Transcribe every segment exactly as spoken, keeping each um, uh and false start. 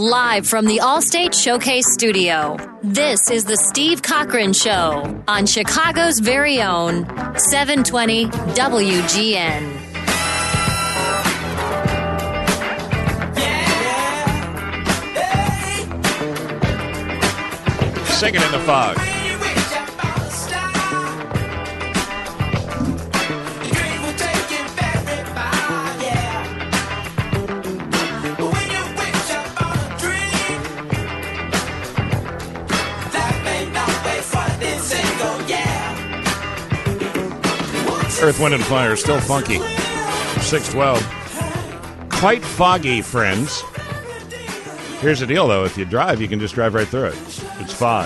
Live from the Allstate Showcase Studio, this is the Steve Cochran Show on Chicago's very own seven twenty W G N. Singing in the fog. Earth, Wind, and Fire, still funky. six twelve. Quite foggy, friends. Here's the deal, though. If you drive, you can just drive right through it. It's fog.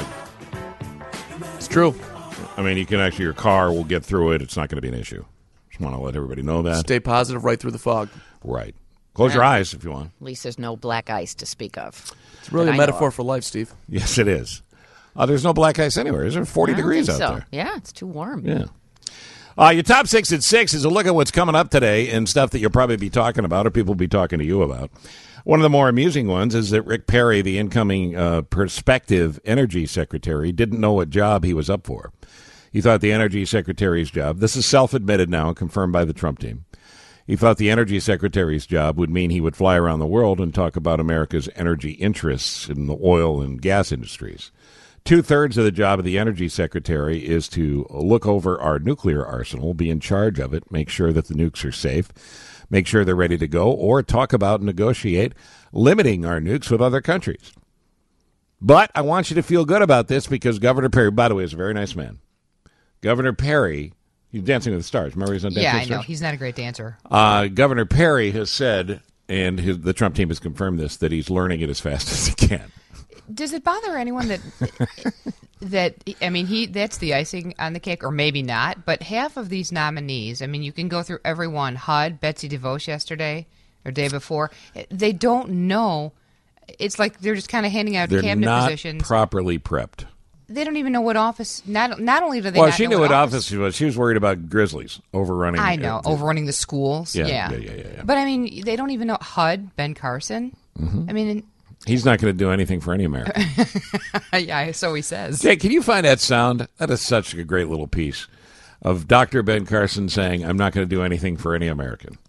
It's true. I mean, you can actually, your car will get through it. It's not going to be an issue. Just want to let everybody know that. Stay positive right through the fog. Right. Close your eyes if you want. At least there's no black ice to speak of. It's really a metaphor for life, Steve. Yes, it is. Uh, there's no black ice anywhere. Is there forty I don't degrees think out so. there? Yeah, it's too warm. Yeah. Uh, your top six at six is a look at what's coming up today and stuff that you'll probably be talking about or people will be talking to you about. One of the more amusing ones is that Rick Perry, the incoming uh, prospective energy secretary, didn't know what job he was up for. He thought the energy secretary's job, this is self-admitted now, confirmed by the Trump team. He thought the energy secretary's job would mean he would fly around the world and talk about America's energy interests in the oil and gas industries. Two-thirds of the job of the energy secretary is to look over our nuclear arsenal, be in charge of it, make sure that the nukes are safe, make sure they're ready to go, or talk about and negotiate limiting our nukes with other countries. But I want you to feel good about this because Governor Perry, by the way, is a very nice man. Governor Perry, he's Dancing with the Stars. Remember he's on Dancing yeah, with the Stars? I know. He's not a great dancer. Uh, Governor Perry has said, and his, the Trump team has confirmed this, that he's learning it as fast as he can. Does it bother anyone that that I mean he that's the icing on the cake, or maybe not? But half of these nominees, I mean, you can go through every one. H U D, Betsy DeVos yesterday or day before, they don't know. It's like they're just kind of handing out they're cabinet not positions. Properly prepped. They don't even know what office. Not not only do they. Well, not she know knew what what office, office she was. She was worried about Grizzlies overrunning. I know uh, overrunning the schools. Yeah, Yeah. yeah, yeah, yeah, yeah. But I mean, they don't even know H U D, Ben Carson. Mm-hmm. I mean. He's not going to do anything for any American. Yeah, so he says. Jay, can you find that sound? That is such a great little piece of Doctor Ben Carson saying, I'm not going to do anything for any American.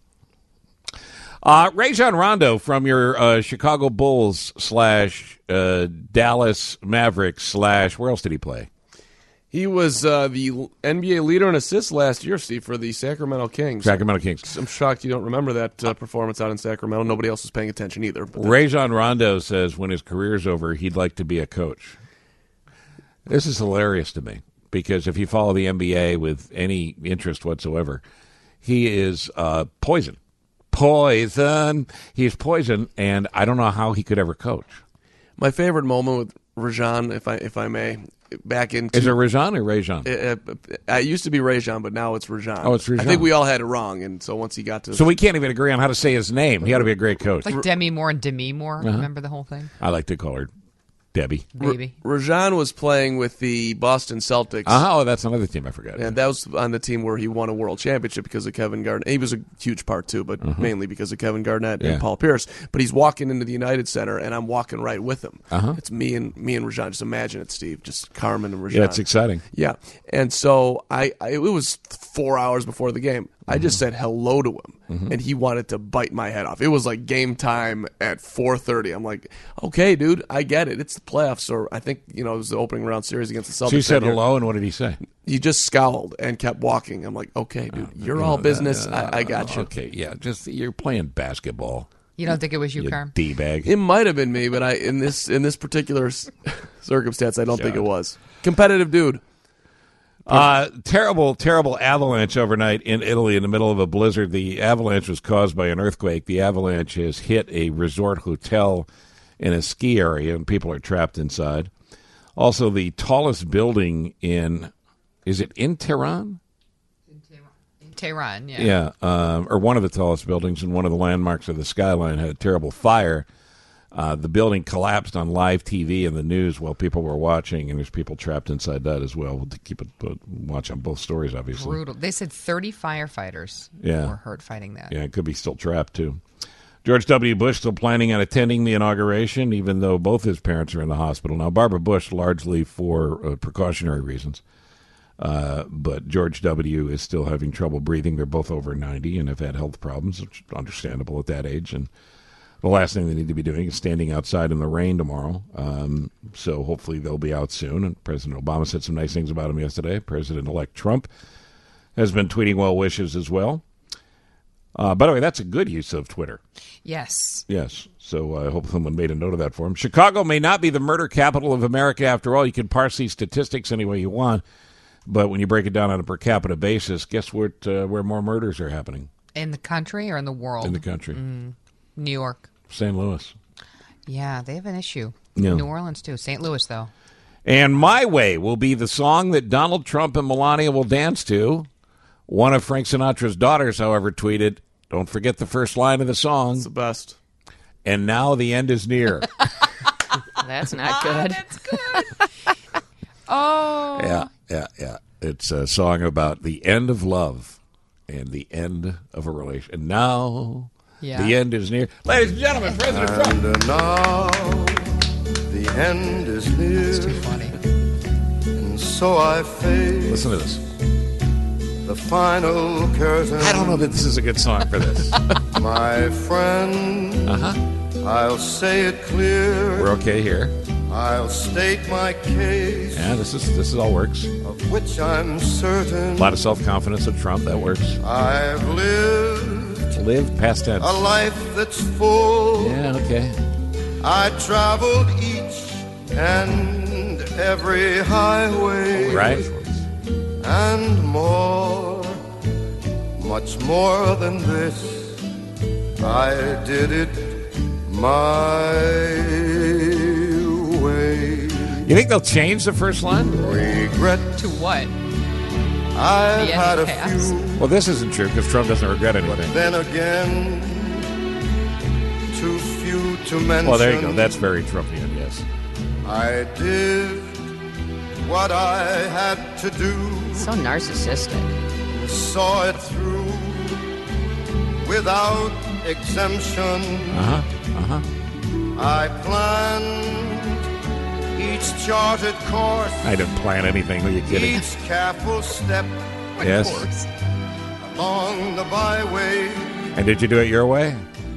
Uh, Rajon Rondo from your uh, Chicago Bulls slash uh, Dallas Mavericks slash, where else did he play? He was uh, the N B A leader in assists last year, Steve, for the Sacramento Kings. Sacramento Kings. I'm shocked you don't remember that uh, performance out in Sacramento. Nobody else was paying attention either. But Rajon Rondo says when his career's over, he'd like to be a coach. This is hilarious to me because if you follow the N B A with any interest whatsoever, he is uh, poison. Poison. He's poison, and I don't know how he could ever coach. My favorite moment with Rajon, if I if I may, back in... Is it Rajon or Rajon? It, it, it used to be Rajon, but now it's Rajon. Oh, it's Rajon. I think we all had it wrong, and so once he got to... So we can't even agree on how to say his name. He ought to be a great coach. Like Demi Moore and Demi Moore. Uh-huh. Remember the whole thing? I like to call her Debbie. Baby. Rajon was playing with the Boston Celtics. Oh, that's another team I forgot. And that was on the team where he won a world championship because of Kevin Garnett. He was a huge part, too, but uh-huh. mainly because of Kevin Garnett yeah. and Paul Pierce. But he's walking into the United Center, and I'm walking right with him. Uh-huh. It's me and me and Rajon. Just imagine it, Steve. Just Carmen and Rajon. Yeah, it's exciting. Yeah. And so I, I it was four hours before the game. I just said hello to him, mm-hmm. and he wanted to bite my head off. It was like game time at four thirty. I'm like, okay, dude, I get it. It's the playoffs, or I think, you know, it was the opening round series against the Celtics. So you said hello, and what did he say? He just scowled and kept walking. I'm like, okay, dude, you're uh, all business. Uh, I, I got you. Okay, yeah, just you're playing basketball. You don't think it was you, you Carm? D-bag. It might have been me, but I in this in this particular circumstance, I don't Shut think it was. Competitive dude. Uh, terrible, terrible avalanche overnight in Italy in the middle of a blizzard. The avalanche was caused by an earthquake. The avalanche has hit a resort hotel in a ski area, and people are trapped inside. Also, the tallest building in, is it in Tehran? In Tehran, in Tehran yeah. Yeah, um, or one of the tallest buildings and one of the landmarks of the skyline had a terrible fire. Uh, the building collapsed on live T V and the news while people were watching, and there's people trapped inside that as well. We'll keep a uh, watch on both stories, obviously. Brutal. They said thirty firefighters yeah. were hurt fighting that. Yeah, it could be still trapped, too. George W. Bush still planning on attending the inauguration, even though both his parents are in the hospital. Now, Barbara Bush, largely for uh, precautionary reasons. Uh, but George W. is still having trouble breathing. They're both over ninety and have had health problems, which is understandable at that age. And the last thing they need to be doing is standing outside in the rain tomorrow. Um, so hopefully they'll be out soon. And President Obama said some nice things about him yesterday. President-elect Trump has been tweeting well wishes as well. Uh, by the way, that's a good use of Twitter. Yes. Yes. So uh, I hope someone made a note of that for him. Chicago may not be the murder capital of America after all. You can parse these statistics any way you want. But when you break it down on a per capita basis, guess what, uh, where more murders are happening? In the country or in the world? In the country. Mm, New York. Saint Louis. Yeah, they have an issue. Yeah. New Orleans, too. Saint Louis, though. And My Way will be the song that Donald Trump and Melania will dance to. One of Frank Sinatra's daughters, however, tweeted, "Don't forget the first line of the song. It's the best. And now the end is near." That's not good. That's good. Oh. Yeah, yeah, yeah. It's a song about the end of love and the end of a relation. And now Yeah. the end is near. Ladies and gentlemen, President Trump. And now the end is near. It's too funny. And so I face Listen to this. the final curtain. I don't know that this is a good song for this. My friend, Uh-huh. I'll say it clear. We're okay here. I'll state my case, Yeah, this is this is all works. of which I'm certain. A lot of self-confidence of Trump. That works. I've lived Live past tense. a life that's full. Yeah, okay. I traveled each and every highway. Right? And more, much more than this, I did it my way. You think they'll change the first line? Regret, To what? I've The end had a pass. few, Well, this isn't true because Trump doesn't regret anything. then again, too few to mention. Well, there you go. That's very Trumpian, yes. I did what I had to do. So narcissistic. Saw it through without exemption. Uh-huh, uh-huh. I planned each charted course, I didn't plan anything. Are you kidding? each careful step Yes. along the byway. And did you do it your way?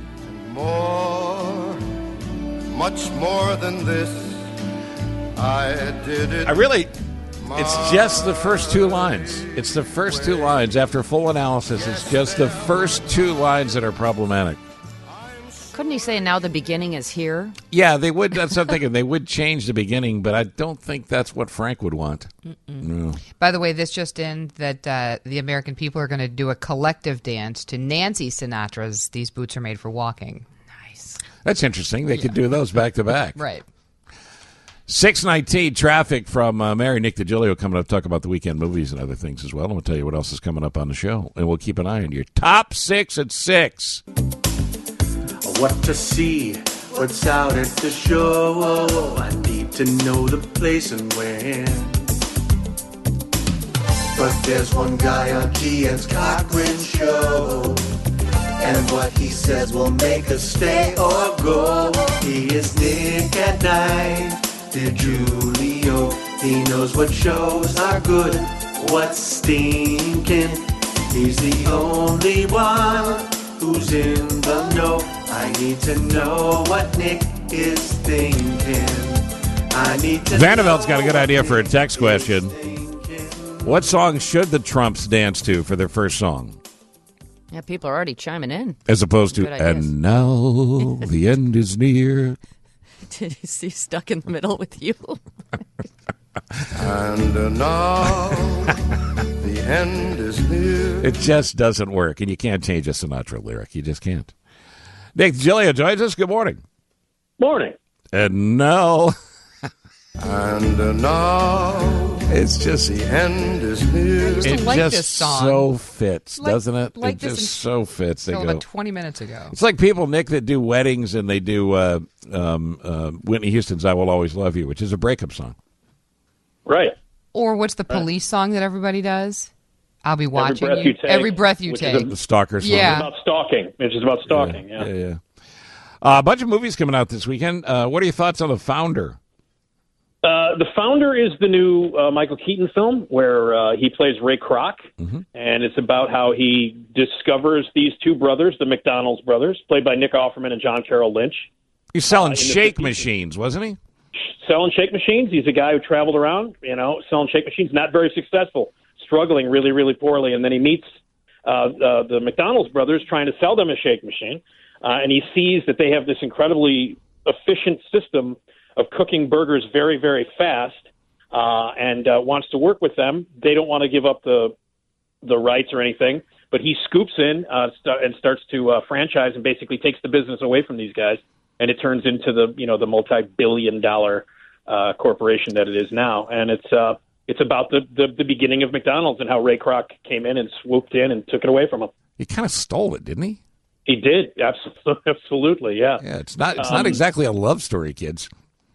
More, much more than this, I did it. I really... It's just the first two lines. It's the first two lines. After full analysis, it's just the first two lines that are problematic. Couldn't he say now the beginning is here? Yeah, they would. That's what I'm thinking. They would change the beginning, but I don't think that's what Frank would want. No. By the way, this just in that uh, the American people are going to do a collective dance to Nancy Sinatra's "These Boots Are Made for Walking." Nice. That's interesting. They could do those back to back. Right. six nineteen traffic from uh, Mary Nick DiGilio coming up to talk about the weekend movies and other things as well. And we'll tell you what else is coming up on the show. And we'll keep an eye on your top six at six. What to see, what's out at the show. I need to know the place and when. But there's one guy on G N's Cochran show, and what he says will make us stay or go. He is Nick at Night, DiGilio. He knows what shows are good, what's stinking. He's the only one who's in the know. I need to know what Nick is thinking. I need to Vanderbilt's got a good know idea what for a Nick text is question. thinking. What song should the Trumps dance to for their first song? Yeah, people are already chiming in. As opposed to, Good ideas. and now the end is near. Did you see Stuck in the Middle with You? And uh, now the end is near. It just doesn't work, and you can't change a Sinatra lyric. You just can't. Nick DiGilio joins us. Good morning. Morning. And now And uh, now it's just the end is near. used to it like just this song. so fits, Like- doesn't it? like it this just in- so fits. They So go. about twenty minutes ago. It's like people, Nick, that do weddings and they do uh, um, uh, Whitney Houston's "I Will Always Love You," which is a breakup song. Right. Or what's the police song that everybody does? I'll be watching breath you. you take, Every breath you which is take. a- The stalker song. Yeah. It's about stalking. It's just about stalking. Yeah. yeah, yeah. Uh, a bunch of movies coming out this weekend. Uh, what are your thoughts on The Founder? Uh, The Founder is the new uh, Michael Keaton film where uh, he plays Ray Kroc, mm-hmm. and it's about how he discovers these two brothers, the McDonald's brothers, played by Nick Offerman and John Carroll Lynch. He's selling uh, shake machines, wasn't he? Selling shake machines. He's a guy who traveled around, you know, selling shake machines, not very successful, struggling really, really poorly, and then he meets uh, uh, the McDonald's brothers trying to sell them a shake machine. Uh, and he sees that they have this incredibly efficient system of cooking burgers very, very fast, uh, and uh, wants to work with them. They don't want to give up the the rights or anything, but he scoops in uh, st- and starts to uh, franchise and basically takes the business away from these guys, and it turns into the you know the multi-billion dollar uh, corporation that it is now. And it's uh, it's about the, the the beginning of McDonald's and how Ray Kroc came in and swooped in and took it away from him. He kind of stole it, didn't he? He did, absolutely, absolutely, yeah. Yeah, it's not it's um, not exactly a love story, kids.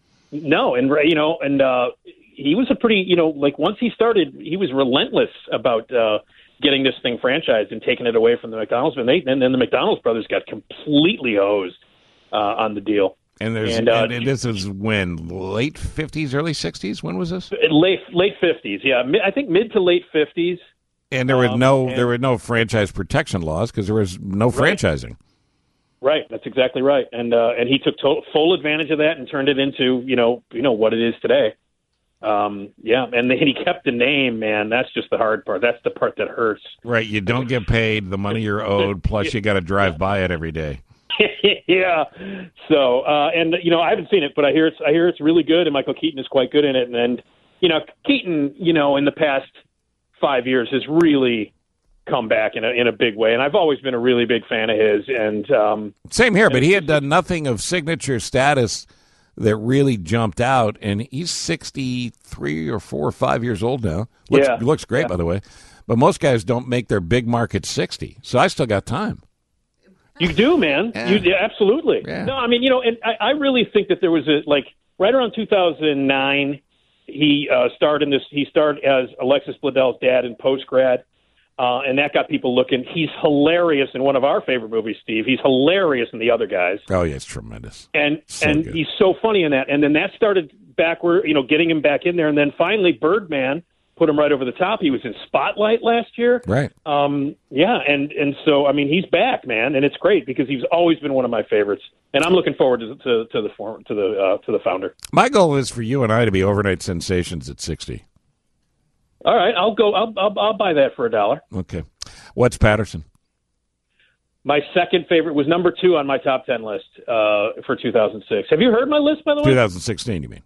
No, and you know, and uh, he was a pretty, you know, like once he started, he was relentless about uh, getting this thing franchised and taking it away from the McDonald's, and, they, and then the McDonald's brothers got completely hosed uh, on the deal. And there's and, uh, and, and this is when late fifties, early sixties. When was this? Late late fifties, yeah. I think mid to late fifties. And there were um, no and, there were no franchise protection laws because there was no right. franchising. Right, that's exactly right, and uh, and he took to- full advantage of that and turned it into you know you know what it is today. Um, yeah, and then he kept the name, man. That's just the hard part. That's the part that hurts. Right, you don't get paid the money you're owed, plus you got to drive by it every day. Yeah. So, uh, and you know, I haven't seen it, but I hear it's I hear it's really good, and Michael Keaton is quite good in it. And, and you know, Keaton, you know, in the past five years has really come back in a in a big way, and I've always been a really big fan of his. And um, same here, but he had done nothing of signature status that really jumped out, and he's sixty-three or four or five years old now. Looks, yeah, looks great, yeah. by the way. But most guys don't make their big mark at sixty, so I still got time. You do, man. Yeah. You yeah, absolutely. Yeah. No, I mean, you know, and I, I really think that there was a like right around two thousand nine. He uh, starred in this. He starred as Alexis Bledell's dad in Postgrad, uh, and that got people looking. He's hilarious in one of our favorite movies, Steve. He's hilarious in The Other Guys. Oh yeah, it's tremendous. And so and good. he's so funny in that. And then that started backward, you know, getting him back in there. And then finally, Birdman put him right over the top. He was in Spotlight last year. Right. Um, yeah, and, and so, I mean, he's back, man, and it's great because he's always been one of my favorites. And I'm looking forward to to, to the form, to the uh, to the Founder. My goal is for you and I to be overnight sensations at sixty. All right, I'll go. I'll I'll, I'll buy that for a dollar. Okay. What's Patterson? My second favorite was number two on my top ten list uh, for two thousand six. Have you heard my list, by the way? twenty sixteen, you mean?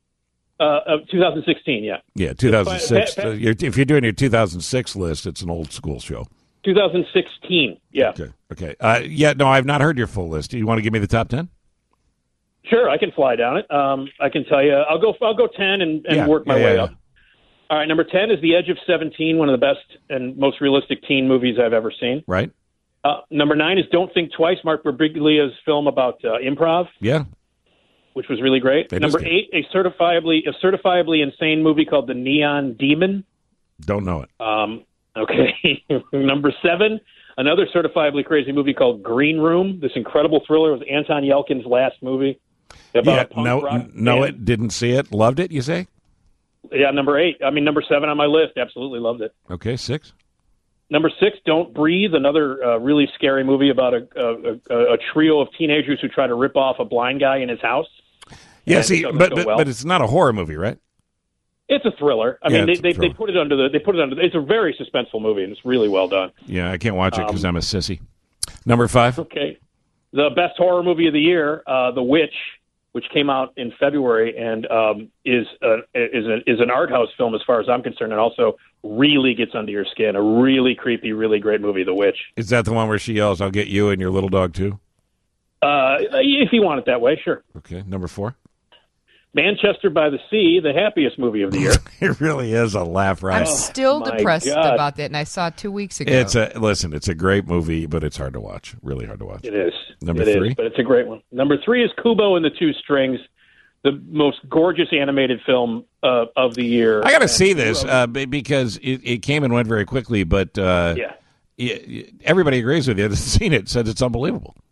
Uh, uh, twenty sixteen, yeah. Yeah, two thousand six. Pat, Pat, uh, you're, if you're doing your two thousand six list, it's an old school show. twenty sixteen, yeah. Okay. Okay. Uh, yeah. No, I've not heard your full list. Do you want to give me the top ten? Sure, I can fly down it. Um, I can tell you. I'll go. I'll go ten and, and yeah, work my yeah, way yeah, up. All right, number ten is The Edge of seventeen, one of the best and most realistic teen movies I've ever seen. Right. Uh, number nine is Don't Think Twice, Mark Birbiglia's film about uh, improv. Yeah. Which was really great. It Number eight, a certifiably a certifiably insane movie called The Neon Demon. Don't know it. Um, okay. Number seven, another certifiably crazy movie called Green Room. This incredible thriller was Anton Yelkin's last movie. About Yeah. a punk No. rock No. band. It didn't see it. Loved it. You say? Yeah. Number eight. I mean, number seven on my list. Absolutely loved it. Okay. Six. Number six, Don't Breathe, another uh, really scary movie about a, a, a, a trio of teenagers who try to rip off a blind guy in his house. Yeah. And See, it doesn't but go but, well. but it's not a horror movie, right? It's a thriller. I Yeah, mean, they, it's a they, thriller. they put it under the they put it under. It's a very suspenseful movie, and it's really well done. Yeah. I can't watch it because Um, I'm a sissy. Number five. Okay, the best horror movie of the year, uh, The Witch, which came out in February and um, is a, is a, is an art house film as far as I'm concerned, and also really gets under your skin. A really creepy, really great movie, The Witch. Is that the one where she yells, "I'll get you and your little dog too"? Uh, if you want it that way, sure. Okay. Number four. Manchester by the Sea, the happiest movie of the year. It really is a laugh I'm riot. still my depressed God. about that, and I saw it two weeks ago. It's a listen. It's a great movie, but it's hard to watch. Really hard to watch. It is. Number It is, three? but it's a great one. Number three is Kubo and the Two Strings, the most gorgeous animated film uh, of the year. I got to And see this Kubo- uh, b- because it, it came and went very quickly. But uh, yeah. y- y- everybody agrees with you that's seen it. Says it's unbelievable.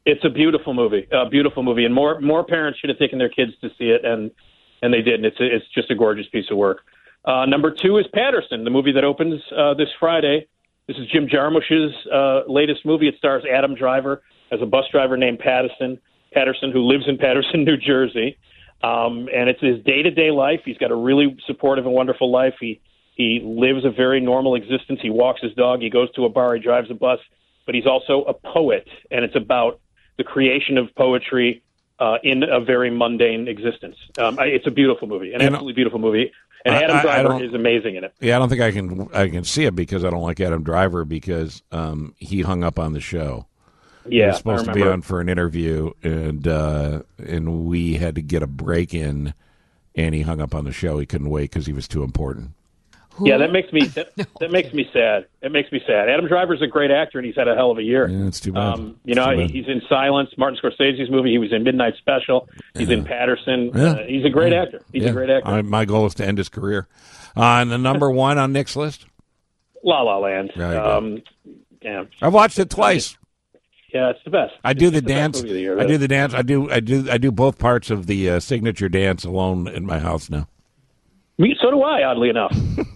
It's a beautiful movie, a beautiful movie, and more more parents should have taken their kids to see it, and and they did. And it's a, it's just a gorgeous piece of work. Uh, number two is Patterson, the movie that opens uh, this Friday. This is Jim Jarmusch's uh, latest movie. It stars Adam Driver as a bus driver named Patterson, Patterson who lives in Patterson, New Jersey. Um, and it's his day-to-day life. He's got a really supportive and wonderful life. He he lives a very normal existence. He walks his dog. He goes to a bar. He drives a bus. But he's also a poet, and it's about the creation of poetry uh, in a very mundane existence. Um, I, it's a beautiful movie, an You know, absolutely beautiful movie. And I- Adam I- I Driver don't- is amazing in it. Yeah, I don't think I can I can see it because I don't like Adam Driver because um, he hung up on the show. he Yeah, was I supposed to be remember. on for an interview, and uh, and we had to get a break in, and he hung up on the show. He couldn't wait because he was too important. Yeah, that makes me that, that makes me sad. It makes me sad. Adam Driver's a great actor, and he's had a hell of a year. Yeah, it's too bad. Um, you know, It's too bad. he's in Silence, Martin Scorsese's movie. He was in Midnight Special. He's in Patterson. Yeah. Uh, he's a great actor. He's Yeah. a great actor. I, my goal is to end his career. Uh, and the number one on Nick's list? La La Land. There you go. Um, yeah, I've watched it twice. yeah, it's the best. I do the It's the best dance. movie of the year, I really. do the dance. I do. I do. I do both parts of the uh, signature dance alone in my house now. Me, so do I. Oddly enough,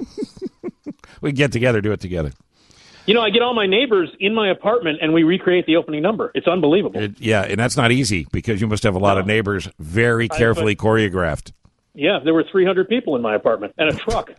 We get together, do it together. you know, I get all my neighbors in my apartment, and we recreate the opening number. It's unbelievable. It, yeah, and that's not easy because you must have a lot of neighbors very carefully choreographed. Yeah, there were three hundred people in my apartment and a truck.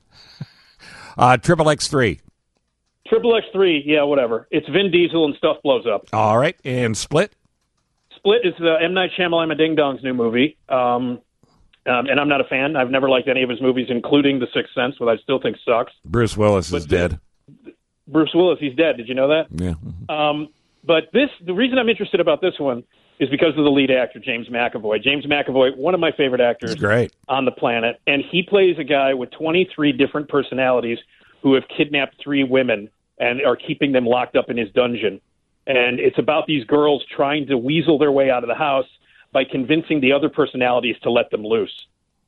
Uh, Triple X three. Triple X three, yeah, whatever. It's Vin Diesel and stuff blows up. All right, and Split. Split is the M. Night Shyamalan Ding Dong's new movie, um, um, and I'm not a fan. I've never liked any of his movies, including The Sixth Sense, which I still think sucks. Bruce Willis is But- dead. Bruce Willis, he's dead. Did you know that? Yeah. Um, but this, the reason I'm interested about this one is because of the lead actor, James McAvoy. James McAvoy, one of my favorite actors It's great. on the planet, and he plays a guy with twenty-three different personalities who have kidnapped three women and are keeping them locked up in his dungeon. And it's about these girls trying to weasel their way out of the house by convincing the other personalities to let them loose.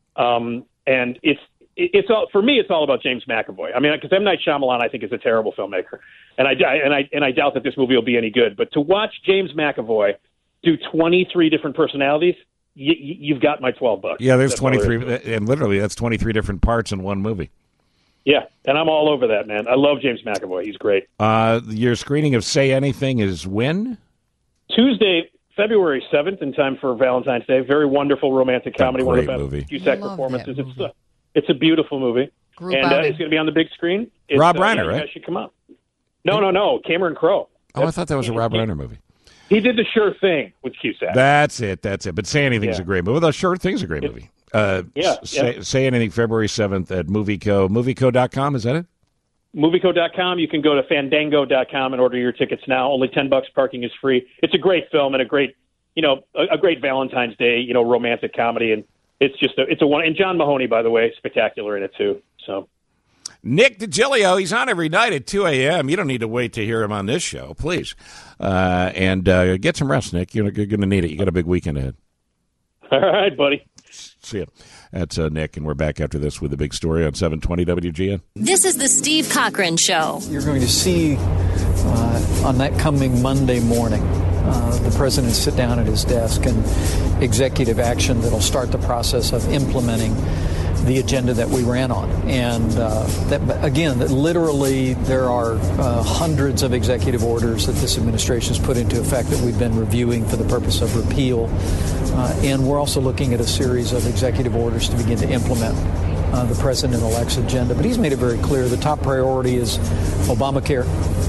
Um, and it's it's all for me. It's all about James McAvoy. I mean, because M. Night Shyamalan, I think, is a terrible filmmaker, and I and I and I doubt that this movie will be any good. But to watch James McAvoy do twenty-three different personalities, y- y- you've got my twelve bucks. Yeah, there's That's all there is. twenty-three, and literally that's twenty-three different parts in one movie. Yeah, and I'm all over that, man. I love James McAvoy. He's great. Uh, your screening of Say Anything is when? Tuesday, February seventh, in time for Valentine's Day. Very wonderful romantic comedy. One of the great best movie. Cusack Love performances. that It's a, it's a beautiful movie. Group and uh, outing. it's going to be on the big screen. It's, Rob uh, Reiner, yeah, you right? guys should come out. No, no, no. Cameron Crowe. Oh, I thought that was a Rob Reiner movie. He did The Sure Thing with Cusack. That's it. That's it. But Say Anything's Yeah. a great movie. The Sure Thing's a great movie. Uh, Yeah, say, yeah. say Anything, February seventh at MovieCo. MovieCo dot com, is that it? Movieco dot com. You can go to Fandango dot com and order your tickets now. Only ten bucks. Parking is free. It's a great film and a great, you know, a, a great Valentine's Day, you know, romantic comedy, and it's just a, it's a one. And John Mahoney, by the way, spectacular in it too. So Nick DiGilio, he's on every night at two a.m. You don't need to wait to hear him on this show, please. Uh, and uh, get some rest, Nick. You're, you're going to need it. You got a big weekend ahead. all right, buddy. See you. That's uh, Nick, and we're back after this with the big story on seven twenty W G N. This is the Steve Cochran Show. You're going to see uh, on that coming Monday morning uh, the president sit down at his desk and executive action that'll start the process of implementing the agenda that we ran on. And uh, that, again, that literally there are uh, hundreds of executive orders that this administration has put into effect that we've been reviewing for the purpose of repeal. Uh, and we're also looking at a series of executive orders to begin to implement uh, the president-elect's agenda. But he's made it very clear the top priority is Obamacare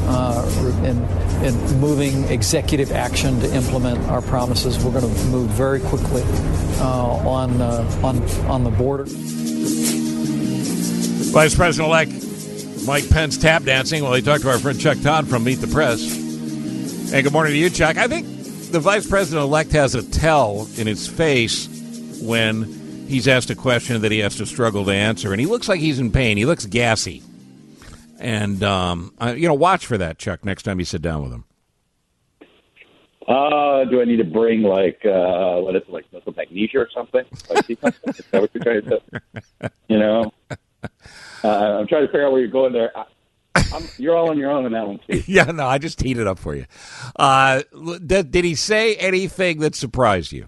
uh, and, and moving executive action to implement our promises. We're going to move very quickly uh, on, uh, on, on the border. Vice President-elect Mike Pence tap dancing while he talked to our friend Chuck Todd from Meet the Press. And good morning to you, Chuck. I think the Vice President-elect has a tell in his face when he's asked a question that he has to struggle to answer, and he looks like he's in pain. He looks gassy. And, um, I, you know, watch for that, Chuck, next time you sit down with him. Uh, do I need to bring, like, uh, what is it, like, muscle magnesia or something? Like, is that what you're trying to say? You know? Uh, I'm trying to figure out where you're going there. I, I'm, you're all on your own on that one, Steve. Yeah, no, I just teed it up for you. Uh, did, did he say anything that surprised you?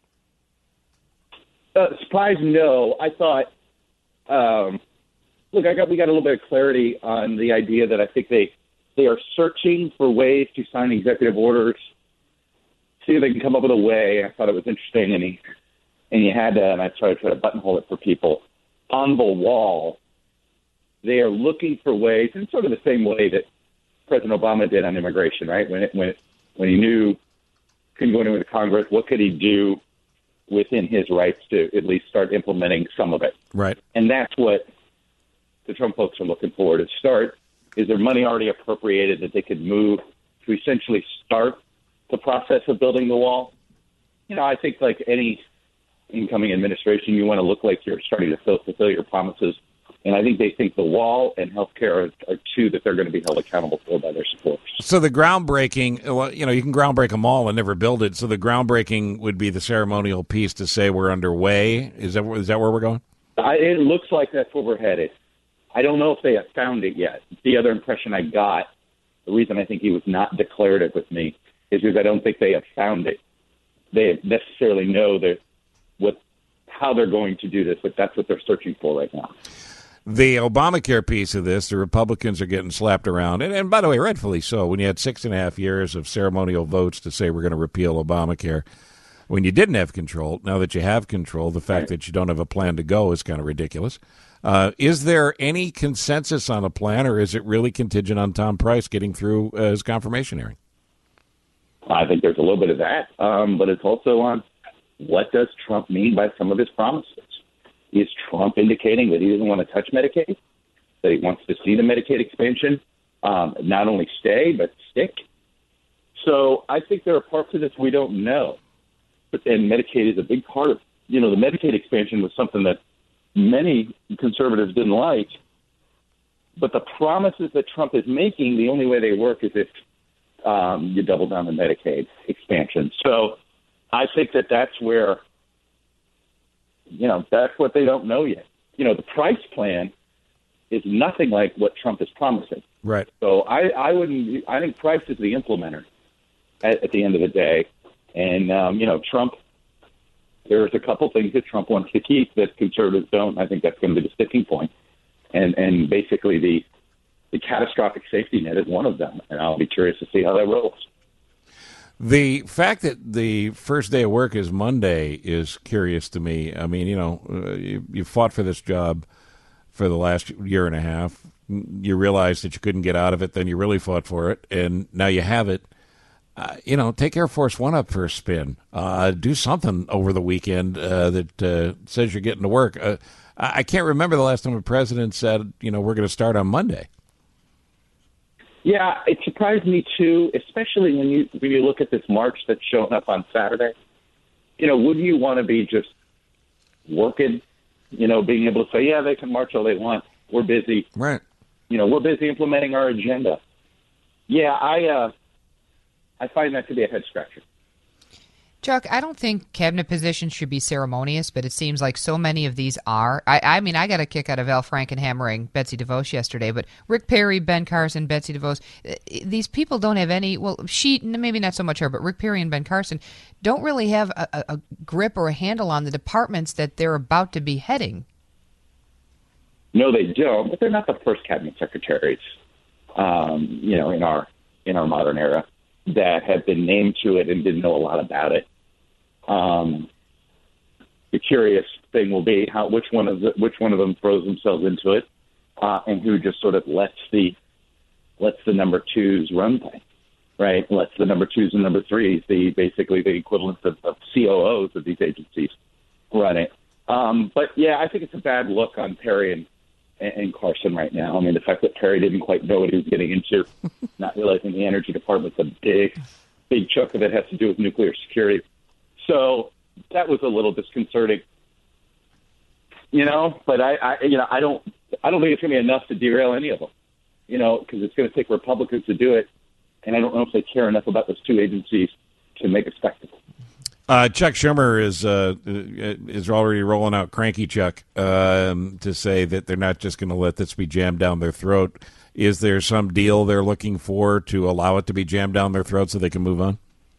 Uh, surprise, no. I thought, um, look, I got we got a little bit of clarity on the idea that I think they they are searching for ways to sign executive orders, see if they can come up with a way. I thought it was interesting, and he and you had to, and I tried to try to buttonhole it for people on the wall. They are looking for ways, in sort of the same way that President Obama did on immigration, right? When it, when it, when he knew couldn't go anywhere with Congress, what could he do within his rights to at least start implementing some of it? Right. And that's what the Trump folks are looking for to start. Is there money already appropriated that they could move to essentially start the process of building the wall? You know, I think like any incoming administration, you want to look like you're starting to fulfill, fulfill your promises. And I think they think the wall and health care are, are two that they're going to be held accountable for by their supporters. So the groundbreaking, well, you know, you can groundbreak a mall and never build it. So the groundbreaking would be the ceremonial piece to say we're underway. Is that is that where we're going? I, it looks like that's where we're headed. I don't know if they have found it yet. The other impression I got, the reason I think he was not declarative with me, is because I don't think they have found it. They necessarily know that what how they're going to do this, but that's what they're searching for right now. The Obamacare piece of this, the Republicans are getting slapped around. And, and by the way, rightfully so. When you had six and a half years of ceremonial votes to say we're going to repeal Obamacare, when you didn't have control, now that you have control, the fact that you don't have a plan to go is kind of ridiculous. Uh, is there any consensus on a plan, or is it really contingent on Tom Price getting through uh, his confirmation hearing? I think there's a little bit of that, um, but it's also on what does Trump mean by some of his promises? Is Trump indicating that he doesn't want to touch Medicaid, that he wants to see the Medicaid expansion um, not only stay, but stick? So I think there are parts of this we don't know. But, and Medicaid is a big part of, you know, the Medicaid expansion was something that many conservatives didn't like. But the promises that Trump is making, the only way they work is if um, you double down the Medicaid expansion. So I think that that's where, you know, that's what they don't know yet. You know, the Price plan is nothing like what Trump is promising. Right. So I, I wouldn't, I think Price is the implementer at, at the end of the day. And, um, you know, Trump, there's a couple things that Trump wants to keep that conservatives don't. I think that's going to be the sticking point. And, and basically the, the catastrophic safety net is one of them. And I'll be curious to see how that rolls. The fact that the first day of work is Monday is curious to me. I mean, you know, uh, you, you fought for this job for the last year and a half. You realized that you couldn't get out of it. Then you really fought for it. And now you have it. Uh, you know, take Air Force One up for a spin. Uh, do something over the weekend uh, that uh, says you're getting to work. Uh, I can't remember the last time a president said, you know, we're going to start on Monday. Yeah, it surprised me too, especially when you when you look at this march that's showing up on Saturday. You know, wouldn't you want to be just working, you know, being able to say, yeah, they can march all they want. We're busy. Right. You know, we're busy implementing our agenda. Yeah, I uh, I find that to be a head scratcher. Chuck, I don't think cabinet positions should be ceremonious, but it seems like so many of these are. I, I mean, I got a kick out of Al Franken hammering Betsy DeVos yesterday, but Rick Perry, Ben Carson, Betsy DeVos, these people don't have any, well, she, maybe not so much her, but Rick Perry and Ben Carson don't really have a, a, a grip or a handle on the departments that they're about to be heading. No, they don't, but they're not the first cabinet secretaries, um, you know, in our in our modern era that have been named to it and didn't know a lot about it. Um, the curious thing will be how which one of the, which one of them throws themselves into it, uh, and who just sort of lets the lets the number twos run things, right? Lets the number twos and number threes, the basically the equivalent of, of C O Os of these agencies, run it. Um, but yeah, I think it's a bad look on Perry and, and Carson right now. I mean, the fact that Perry didn't quite know what he was getting into, not realizing the Energy Department's a big, big chunk of it has to do with nuclear security. So that was a little disconcerting, you know. But I, I you know, I don't, I don't think it's going to be enough to derail any of them, you know, because it's going to take Republicans to do it, and I don't know if they care enough about those two agencies to make a spectacle. Uh, Chuck Schumer is uh, is already rolling out Cranky Chuck um, to say that they're not just going to let this be jammed down their throat. Is there some deal they're looking for to allow it to be jammed down their throat so they can move on?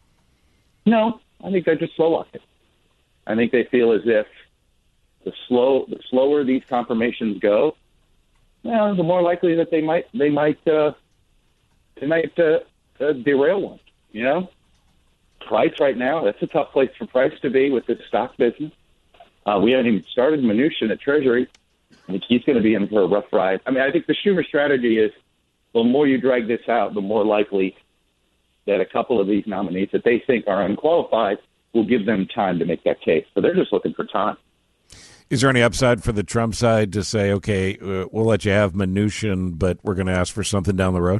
No, I think they're just slow walking. I think they feel as if the slow, the slower these confirmations go, well, the more likely that they might they might uh, they might uh, uh, derail one. You know, Price right now, that's a tough place for Price to be with this stock business. Uh, we haven't even started Mnuchin at Treasury. I think he's going to be in for a rough ride. I mean, I think the Schumer strategy is the more you drag this out, the more likely that a couple of these nominees that they think are unqualified will give them time to make that case. So they're just looking for time. Is there any upside for the Trump side to say, okay, uh, we'll let you have Mnuchin, but we're going to ask for something down the road?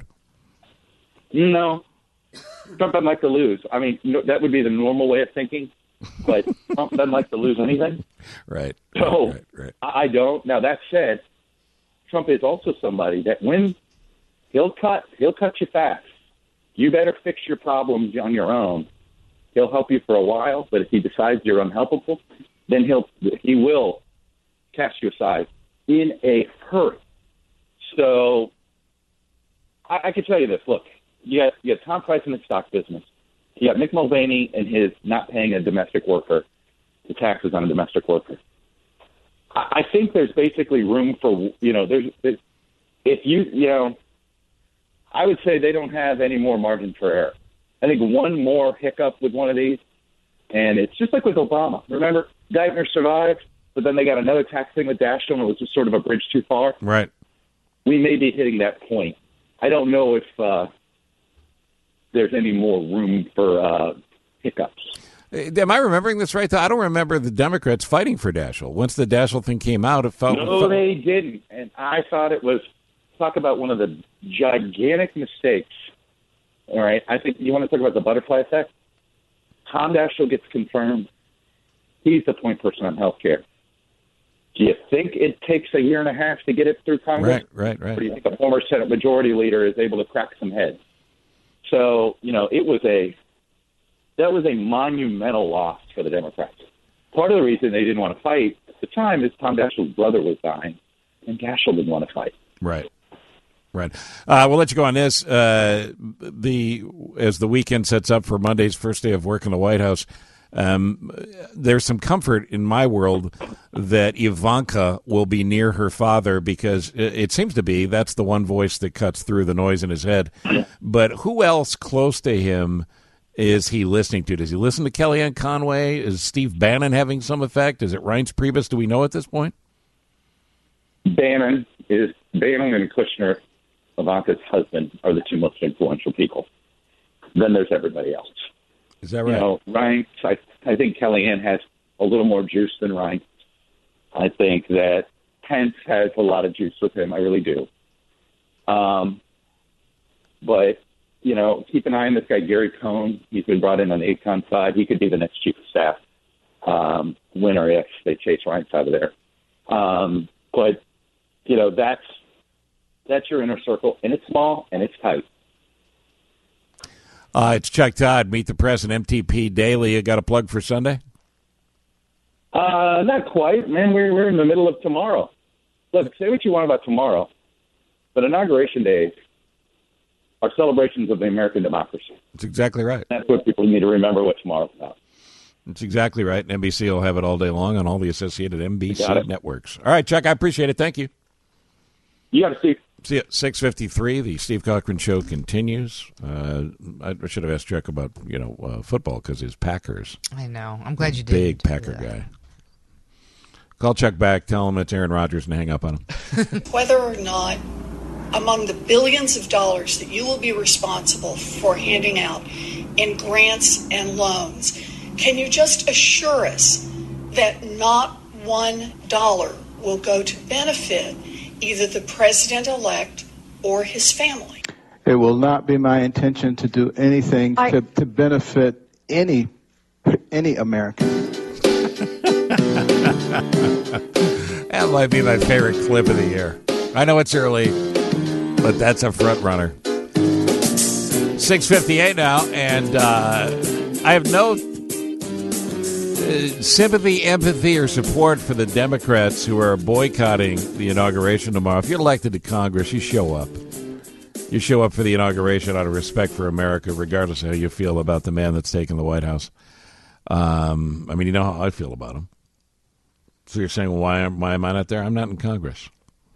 No. Trump doesn't like to lose. I mean, no, that would be the normal way of thinking, but Trump doesn't like to lose anything. Right. So right, right. I I don't. Now, that said, Trump is also somebody that when he'll cut, he'll cut you fast. You better fix your problems on your own. He'll help you for a while, but if he decides you're unhelpable, then he'll he will cast you aside in a hurry. So I, I can tell you this. Look, you got, you got Tom Price in the stock business. You got Mick Mulvaney and his not paying a domestic worker, the taxes on a domestic worker. I, I think there's basically room for, you know, there's, there's if you, you know, I would say they don't have any more margin for error. I think one more hiccup with one of these, and it's just like with Obama. Remember, Geithner survived, but then they got another tax thing with Daschle, and it was just sort of a bridge too far. Right. We may be hitting that point. I don't know if uh, there's any more room for uh, hiccups. Am I remembering this right? I don't remember the Democrats fighting for Daschle. Once the Daschle thing came out, it felt... No, felt, they didn't, and I thought it was... Talk about one of the gigantic mistakes. All right, I think you want to talk about the butterfly effect. Tom Daschle gets confirmed. He's the point person on health care. Do you think it takes a year and a half to get it through Congress? Right, right, right. Or do you think a former Senate Majority Leader is able to crack some heads? So, you know, it was a that was a monumental loss for the Democrats. Part of the reason they didn't want to fight at the time is Tom Daschle's brother was dying, and Daschle didn't want to fight. Right. Right. Uh, we'll let you go on this. Uh, the as the weekend sets up for Monday's first day of work in the White House, um, there's some comfort in my world that Ivanka will be near her father because it, it seems to be that's the one voice that cuts through the noise in his head. But who else close to him is he listening to? Does he listen to Kellyanne Conway? Is Steve Bannon having some effect? Is it Reince Priebus? Do we know at this point? Bannon is Bannon and Kushner. Ivanka's husband are the two most influential people. Then there's everybody else. Is that right? You know, Reince, I, I think Kellyanne has a little more juice than Reince. I think that Pence has a lot of juice with him. I really do. Um, but, you know, keep an eye on this guy, Gary Cohn. He's been brought in on the Acon side. He could be the next chief of staff, um, when or if they chase Reince out of there. Um, but, you know, that's, That's your inner circle, and it's small, and it's tight. Uh, it's Chuck Todd, Meet the Press and M T P Daily. You got a plug for Sunday? Uh, not quite, man. We're, we're in the middle of tomorrow. Look, say what you want about tomorrow, but Inauguration Day are celebrations of the American democracy. That's exactly right. That's what people need to remember what tomorrow's about. That's exactly right. And N B C will have it all day long on all the associated N B C networks. All right, Chuck, I appreciate it. Thank you. You got to see. See you at six fifty-three. The Steve Cochran Show continues. Uh, I should have asked Chuck about, you know, uh, football because his Packers. I know. I'm glad you did. Big Packer guy. Call Chuck back. Tell him it's Aaron Rodgers and hang up on him. Whether or not among the billions of dollars that you will be responsible for handing out in grants and loans, can you just assure us that not one dollar will go to benefit either the president-elect or his family? It will not be my intention to do anything I... to, to benefit any any American. That might be my favorite clip of the year. I know it's early, but that's a front runner. six fifty-eight now, and uh, I have no Uh, sympathy, empathy, or support for the Democrats who are boycotting the inauguration tomorrow. If you're elected to Congress, you show up. You show up for the inauguration out of respect for America, regardless of how you feel about the man that's taking the White House. Um, I mean, you know how I feel about him. So you're saying, well, why, am, why am I not there? I'm not in Congress.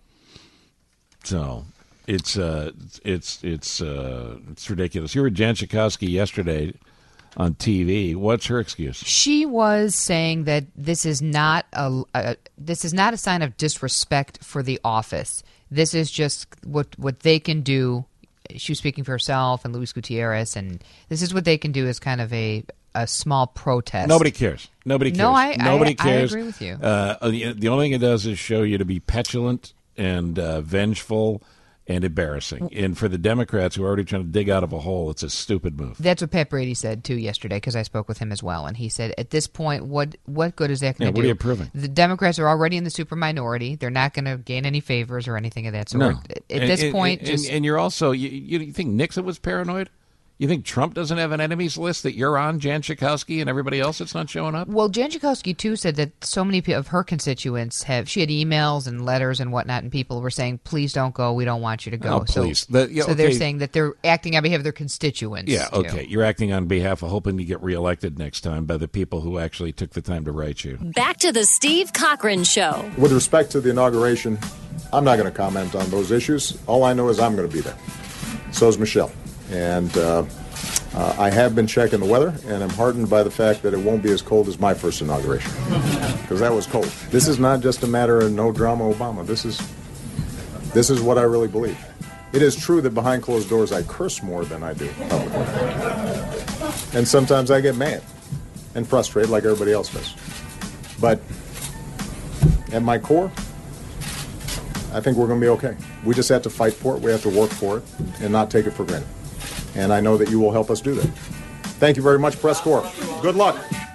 So it's uh, it's it's uh, it's ridiculous. You were Jen Schakowsky yesterday on T V. What's her excuse? She was saying that this is not a, a this is not a sign of disrespect for the office. This is just what what they can do. She was speaking for herself and Luis Gutierrez, and this is what they can do as kind of a a small protest. Nobody cares. Nobody cares. No, I Nobody I, cares. I agree with you. Uh, the, the only thing it does is show you to be petulant and uh, vengeful and embarrassing. And for the Democrats who are already trying to dig out of a hole, it's a stupid move. That's what Pat Brady said, too, yesterday, because I spoke with him as well. And he said, at this point, what what good is that going to yeah, do? What are you proving? The Democrats are already in the super minority. They're not going to gain any favors or anything of that sort. No. At and, this and, point, and, just... and you're also, you, you think Nixon was paranoid? You think Trump doesn't have an enemies list that you're on, Jan Schakowsky, and everybody else that's not showing up? Well, Jan Schakowsky, too, said that so many of her constituents have, she had emails and letters and whatnot, and people were saying, please don't go, we don't want you to go. Oh, please. So, the, yeah, so okay. they're saying that they're acting on behalf of their constituents. Yeah, too. okay. You're acting on behalf of hoping to get reelected next time by the people who actually took the time to write you. Back to the Steve Cochran Show. With respect to the inauguration, I'm not going to comment on those issues. All I know is I'm going to be there. So is Michelle. And uh, uh, I have been checking the weather, and I'm heartened by the fact that it won't be as cold as my first inauguration, because that was cold. This is not just a matter of no drama Obama. This is, this is what I really believe. It is true that behind closed doors I curse more than I do publicly. And sometimes I get mad and frustrated like everybody else does. But at my core, I think we're going to be okay. We just have to fight for it. We have to work for it and not take it for granted. And I know that you will help us do that. Thank you very much, Press Corps. Good luck.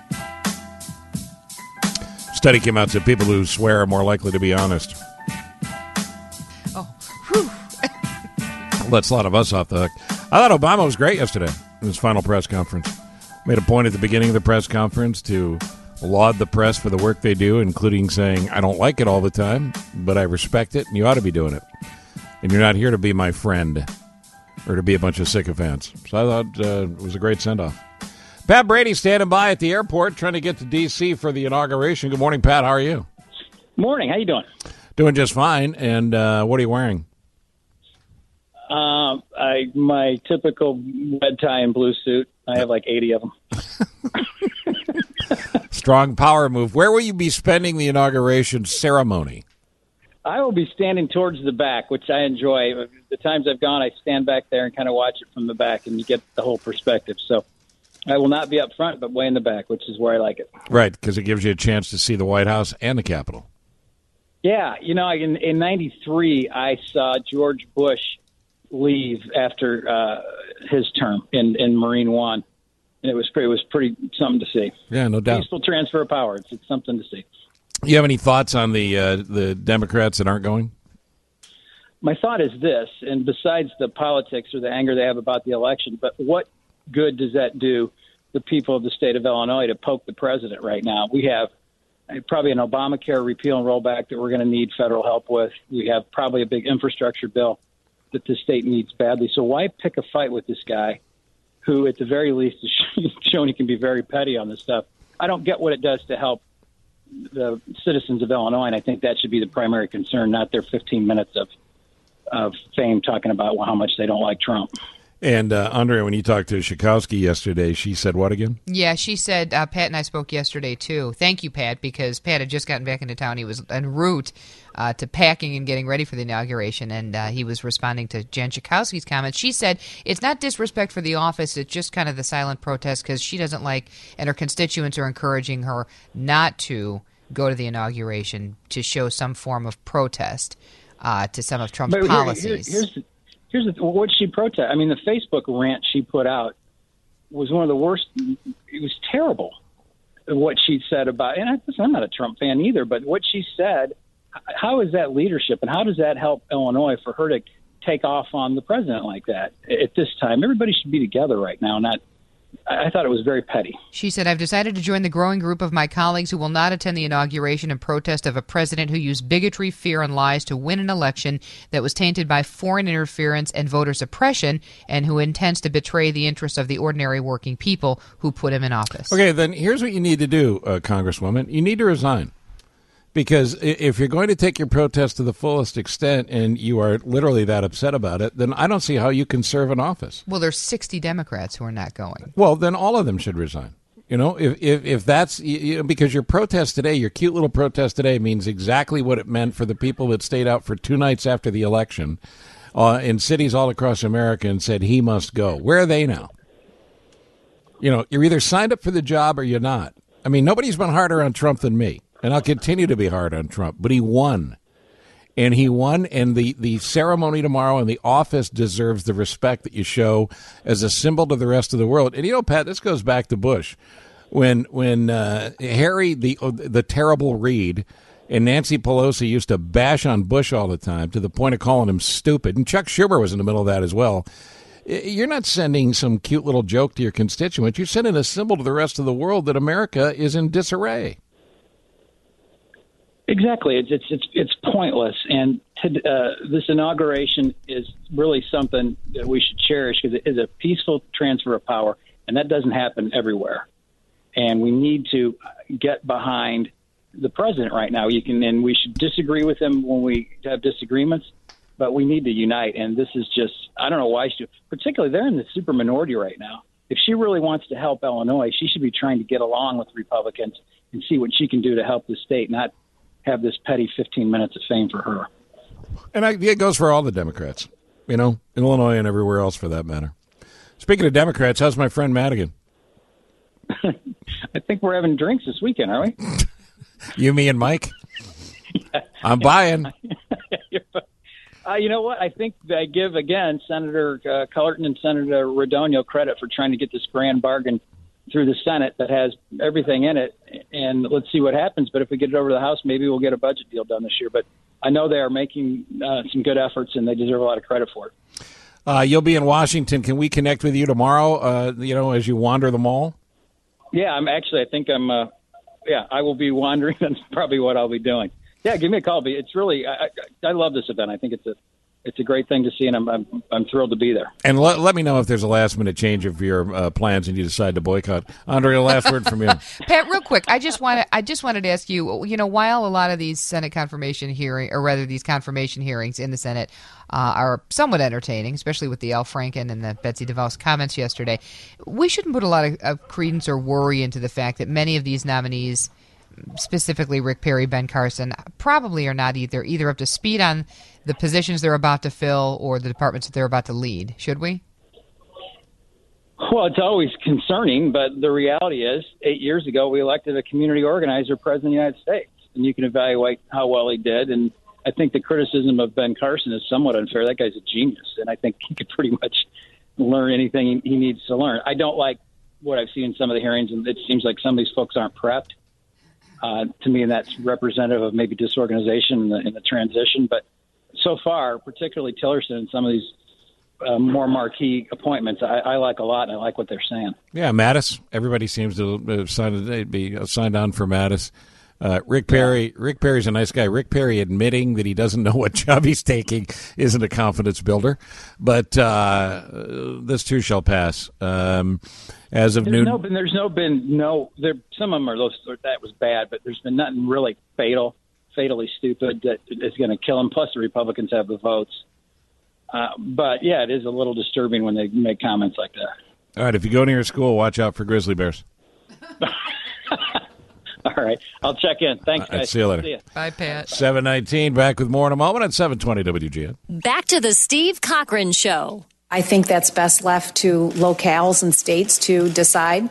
Study came out that people who swear are more likely to be honest. Oh, whew. Lets a lot of us off the hook. I thought Obama was great yesterday in his final press conference. Made a point at the beginning of the press conference to laud the press for the work they do, including saying, I don't like it all the time, but I respect it, and you ought to be doing it. And you're not here to be my friend or to be a bunch of sycophants. So I thought uh, it was a great send-off. Pat Brady standing by at the airport trying to get to D C for the inauguration. Good morning, Pat. How are you? Morning. How you doing? Doing just fine. And uh, what are you wearing? Um, I my typical red tie and blue suit. I have like eighty of them. Strong power move. Where will you be spending the inauguration ceremony? I will be standing towards the back, which I enjoy. The times I've gone, I stand back there and kind of watch it from the back, and you get the whole perspective. So I will not be up front, but way in the back, which is where I like it. Right, because it gives you a chance to see the White House and the Capitol. Yeah, you know, in in ninety-three, I saw George Bush leave after uh, his term in, in Marine One, and it was pretty, it was pretty something to see. Yeah, no doubt. Peaceful transfer of power. It's, it's something to see. You have any thoughts on the uh, the Democrats that aren't going? My thought is this, and besides the politics or the anger they have about the election, but what good does that do the people of the state of Illinois to poke the president right now? We have probably an Obamacare repeal and rollback that we're going to need federal help with. We have probably a big infrastructure bill that the state needs badly. So why pick a fight with this guy who, at the very least, is shown he can be very petty on this stuff? I don't get what it does to help the citizens of Illinois, and I think that should be the primary concern, not their fifteen minutes of of fame talking about how much they don't like Trump. And, uh, Andrea, when you talked to Schakowsky yesterday, she said what again? Yeah, she said, uh, Pat and I spoke yesterday, too. Thank you, Pat, because Pat had just gotten back into town. He was en route uh, to packing and getting ready for the inauguration, and uh, he was responding to Jen Schakowsky's comments. She said it's not disrespect for the office. It's just kind of the silent protest because she doesn't like, and her constituents are encouraging her not to go to the inauguration to show some form of protest uh, to some of Trump's but policies. Here, here, here's the, Here's the, what she protest. I mean, the Facebook rant she put out was one of the worst. It was terrible. What she said about, and I'm not a Trump fan either, but what she said, how is that leadership, and how does that help Illinois for her to take off on the president like that at this time? Everybody should be together right now, not I thought it was very petty. She said, I've decided to join the growing group of my colleagues who will not attend the inauguration in protest of a president who used bigotry, fear, and lies to win an election that was tainted by foreign interference and voter suppression, and who intends to betray the interests of the ordinary working people who put him in office. Okay, then here's what you need to do, uh, Congresswoman. You need to resign. Because if you're going to take your protest to the fullest extent and you are literally that upset about it, then I don't see how you can serve in office. Well, there's sixty Democrats who are not going. Well, then all of them should resign. You know, if if, if that's you know, because your protest today, your cute little protest today means exactly what it meant for the people that stayed out for two nights after the election uh, in cities all across America and said he must go. Where are they now? You know, you're either signed up for the job or you're not. I mean, nobody's been harder on Trump than me. And I'll continue to be hard on Trump, but he won. And he won, and the, the ceremony tomorrow in the office deserves the respect that you show as a symbol to the rest of the world. And, you know, Pat, this goes back to Bush. When when uh, Harry, the the terrible Reid, and Nancy Pelosi used to bash on Bush all the time to the point of calling him stupid, and Chuck Schumer was in the middle of that as well, you're not sending some cute little joke to your constituents. You're sending a symbol to the rest of the world that America is in disarray. Exactly. It's it's it's, it's pointless, and to, uh, this inauguration is really something that we should cherish because it is a peaceful transfer of power, and that doesn't happen everywhere. And we need to get behind the president right now. You can, and we should disagree with him when we have disagreements, but we need to unite. And this is just, I don't know why she, particularly they're in the super minority right now. If she really wants to help Illinois, she should be trying to get along with Republicans and see what she can do to help the state, not have this petty fifteen minutes of fame for her. And I, it goes for all the Democrats, you know, in Illinois and everywhere else for that matter. Speaking of Democrats, how's my friend Madigan? I think we're having drinks this weekend, aren't we? You, me, and Mike? I'm buying. uh, you know what? I think I give, again, Senator uh, Cullerton and Senator Radogno credit for trying to get this grand bargain through the Senate that has everything in it, and let's see what happens. But if we get it over to the House, maybe we'll get a budget deal done this year. But I know they are making uh, some good efforts, and they deserve a lot of credit for it. Uh, you'll be in Washington. Can we connect with you tomorrow, uh, you know, as you wander the mall? Yeah, I'm actually, I think I'm, uh, yeah, I will be wandering. That's probably what I'll be doing. Yeah, give me a call. It's really, I, I, I love this event. I think it's a, it's a great thing to see, and I'm, I'm, I'm thrilled to be there. And let, let me know if there's a last-minute change of your uh, plans and you decide to boycott. Andre, the last word from you. Pat, real quick, I just want to, I just wanted to ask you, you know, while a lot of these Senate confirmation hearing, or rather these confirmation hearings in the Senate uh, are somewhat entertaining, especially with the Al Franken and the Betsy DeVos comments yesterday, we shouldn't put a lot of, of credence or worry into the fact that many of these nominees, specifically Rick Perry, Ben Carson, probably are not either either up to speed on the positions they're about to fill or the departments that they're about to lead. Should we? Well, it's always concerning, but the reality is eight years ago we elected a community organizer president of the United States, and you can evaluate how well he did. And I think the criticism of Ben Carson is somewhat unfair. That guy's a genius, and I think he could pretty much learn anything he, he needs to learn. I don't like what I've seen in some of the hearings, and it seems like some of these folks aren't prepped. Uh, to me, and that's representative of maybe disorganization in the, in the transition. But so far, particularly Tillerson and some of these uh, more marquee appointments, I, I like a lot, and I like what they're saying. Yeah, Mattis. Everybody seems to have signed, be signed on for Mattis. Uh, Rick Perry. Yeah. Rick Perry's a nice guy. Rick Perry admitting that he doesn't know what job he's taking isn't a confidence builder, but uh, this too shall pass. Um, as of there's noon, no, there's no been no. There, some of them are those that was bad, but there's been nothing really fatal, fatally stupid that is going to kill him. Plus, the Republicans have the votes. Uh, but yeah, it is a little disturbing when they make comments like that. All right, if you go near school, watch out for grizzly bears. All right. I'll check in. Thanks, guys. Right, see you later. See you. Bye, Pat. seven nineteen, back with more in a moment at seven twenty W G N. Back to the Steve Cochran Show. I think that's best left to locales and states to decide.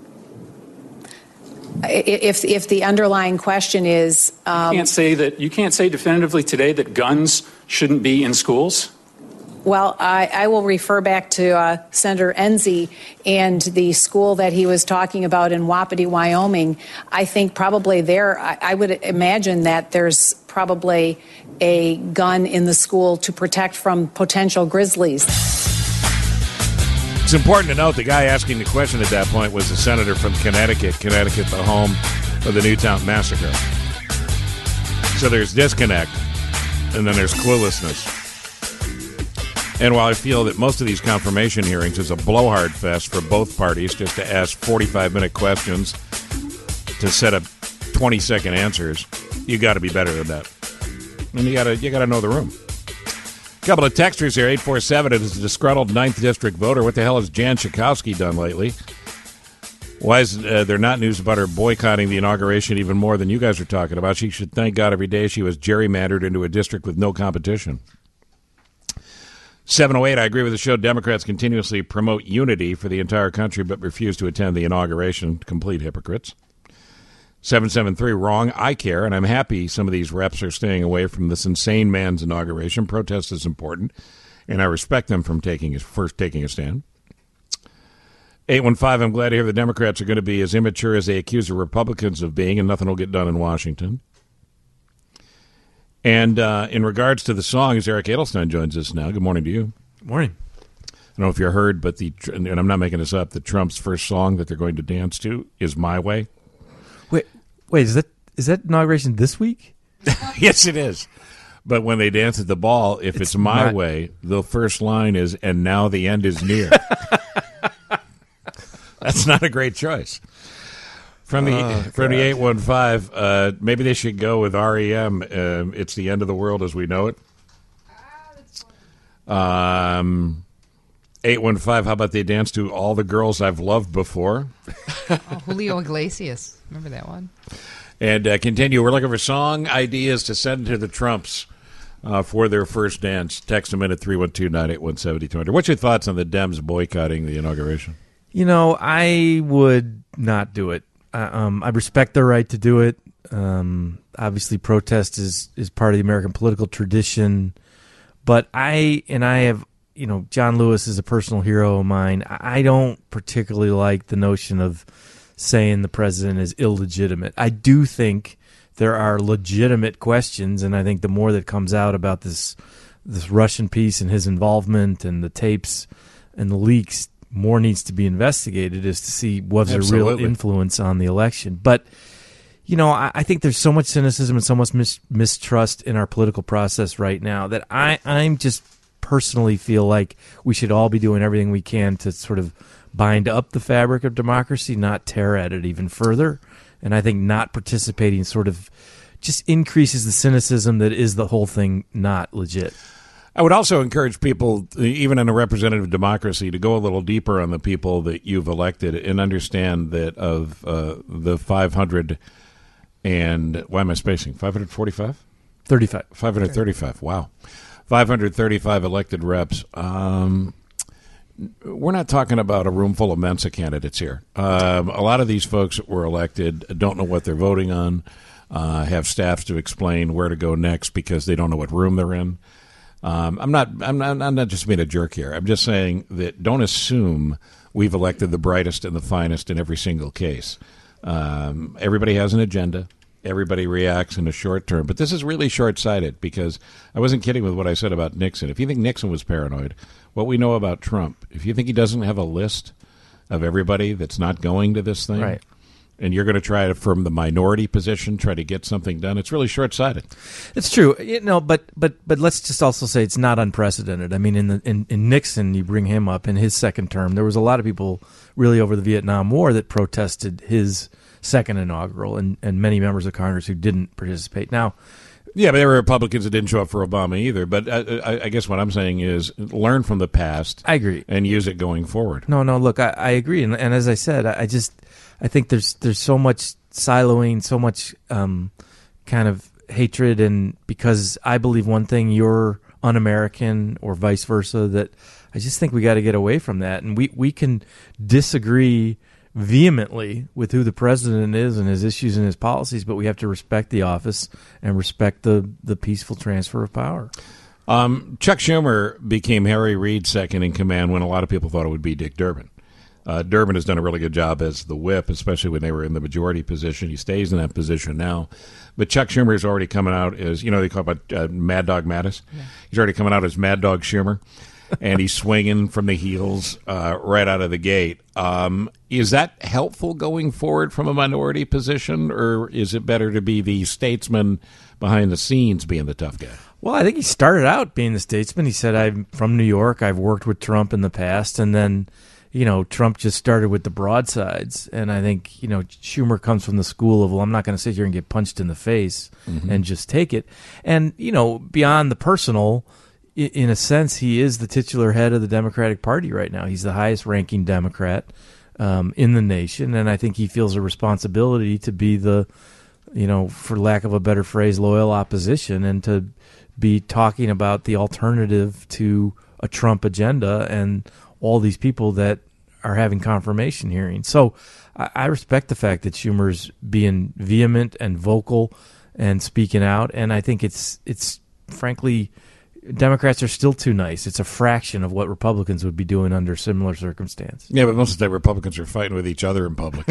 If if the underlying question is... Um, you can't say that, you can't say definitively today that guns shouldn't be in schools? Well, I, I will refer back to uh, Senator Enzi and the school that he was talking about in Wapiti, Wyoming. I think probably there, I, I would imagine that there's probably a gun in the school to protect from potential grizzlies. It's important to note the guy asking the question at that point was the senator from Connecticut, Connecticut, the home of the Newtown Massacre. So there's disconnect, and then there's cluelessness. And while I feel that most of these confirmation hearings is a blowhard fest for both parties just to ask forty-five minute questions to set up twenty second answers, you got to be better than that. And you got to you got to know the room. A couple of texters here, eight four seven, it is a disgruntled ninth District voter. What the hell has Jan Schakowsky done lately? Why is uh, there not news about her boycotting the inauguration even more than you guys are talking about? She should thank God every day she was gerrymandered into a district with no competition. seven oh eight, I agree with the show. Democrats continuously promote unity for the entire country but refuse to attend the inauguration. Complete hypocrites. seven seven three, wrong. I care, and I'm happy some of these reps are staying away from this insane man's inauguration. Protest is important, and I respect them from taking his, first taking a stand. eight one five, I'm glad to hear the Democrats are going to be as immature as they accuse the Republicans of being, and nothing will get done in Washington. And uh, in regards to the song, as Eric Edelstein joins us now, good morning to you. Good morning. I don't know if you heard, but the, and I'm not making this up, that Trump's first song that they're going to dance to is My Way. Wait, wait, is that is that inauguration this week? Yes, it is. But when they dance at the ball, if it's, it's My not... Way, the first line is, and now the end is near. That's not a great choice. From the oh, from the eight one five, uh, maybe they should go with R E M. Uh, it's the end of the world as we know it. Um, eight one five, how about they dance to All the Girls I've Loved Before? Oh, Julio Iglesias. Remember that one? And uh, continue. We're looking for song ideas to send to the Trumps uh, for their first dance. Text them in at three one two, nine eight one, seven two zero zero. What's your thoughts on the Dems boycotting the inauguration? You know, I would not do it. Uh, um, I respect their right to do it. Um, obviously, protest is, is part of the American political tradition. But I, and I have, you know, John Lewis is a personal hero of mine. I don't particularly like the notion of saying the president is illegitimate. I do think there are legitimate questions, and I think the more that comes out about this this Russian piece and his involvement and the tapes and the leaks, more needs to be investigated as to see was there real influence on the election. But, you know, I, I think there's so much cynicism and so much mis- mistrust in our political process right now that I, I'm just personally feel like we should all be doing everything we can to sort of bind up the fabric of democracy, not tear at it even further. And I think not participating sort of just increases the cynicism that is the whole thing not legit. I would also encourage people, even in a representative democracy, to go a little deeper on the people that you've elected and understand that of uh, the five hundred and, why am I spacing, five hundred forty-five? thirty-five. five hundred thirty-five, wow. five hundred thirty-five elected reps. Um, we're not talking about a room full of Mensa candidates here. Um, a lot of these folks that were elected don't know what they're voting on, uh, have staffs to explain where to go next because they don't know what room they're in. Um, I'm not. I'm not. I'm not just being a jerk here. I'm just saying that don't assume we've elected the brightest and the finest in every single case. Um, everybody has an agenda. Everybody reacts in a short term, but this is really short-sighted because I wasn't kidding with what I said about Nixon. If you think Nixon was paranoid, what we know about Trump, if you think he doesn't have a list of everybody that's not going to this thing, right, and you're going to try to, from the minority position, try to get something done, it's really short-sighted. It's true, you know, but but but let's just also say it's not unprecedented. I mean, in the in, in Nixon, you bring him up in his second term, there was a lot of people really over the Vietnam War that protested his second inaugural, and, and many members of Congress who didn't participate. Now, yeah, but there were Republicans that didn't show up for Obama either. But I, I, I guess what I'm saying is learn from the past. I agree, and use it going forward. No, no, look, I, I agree, and, and as I said, I, I just I think there's there's so much siloing, so much um, kind of hatred, and because I believe one thing, you're un-American, or vice versa. That I just think we got to get away from that, and we we can disagree vehemently with who the president is and his issues and his policies, but we have to respect the office and respect the, the peaceful transfer of power. Um, Chuck Schumer became Harry Reid's second in command when a lot of people thought it would be Dick Durbin. Uh, Durbin has done a really good job as the whip, especially when they were in the majority position. He stays in that position now. But Chuck Schumer is already coming out as, you know, they call it uh, Mad Dog Mattis. Yeah. He's already coming out as Mad Dog Schumer. and he's swinging from the heels uh, right out of the gate. Um, is that helpful going forward from a minority position, or is it better to be the statesman behind the scenes being the tough guy? Well, I think he started out being the statesman. He said, I'm from New York. I've worked with Trump in the past. And then, you know, Trump just started with the broadsides. And I think, you know, Schumer comes from the school of, well, I'm not going to sit here and get punched in the face mm-hmm. and just take it. And, you know, beyond the personal, in a sense, he is the titular head of the Democratic Party right now. He's the highest ranking Democrat um, in the nation. And I think he feels a responsibility to be the, you know, for lack of a better phrase, loyal opposition, and to be talking about the alternative to a Trump agenda and all these people that are having confirmation hearings. So I, I respect the fact that Schumer's being vehement and vocal and speaking out, and I think it's it's frankly, Democrats are still too nice. It's a fraction of what Republicans would be doing under similar circumstances. Yeah, but most of the time Republicans are fighting with each other in public.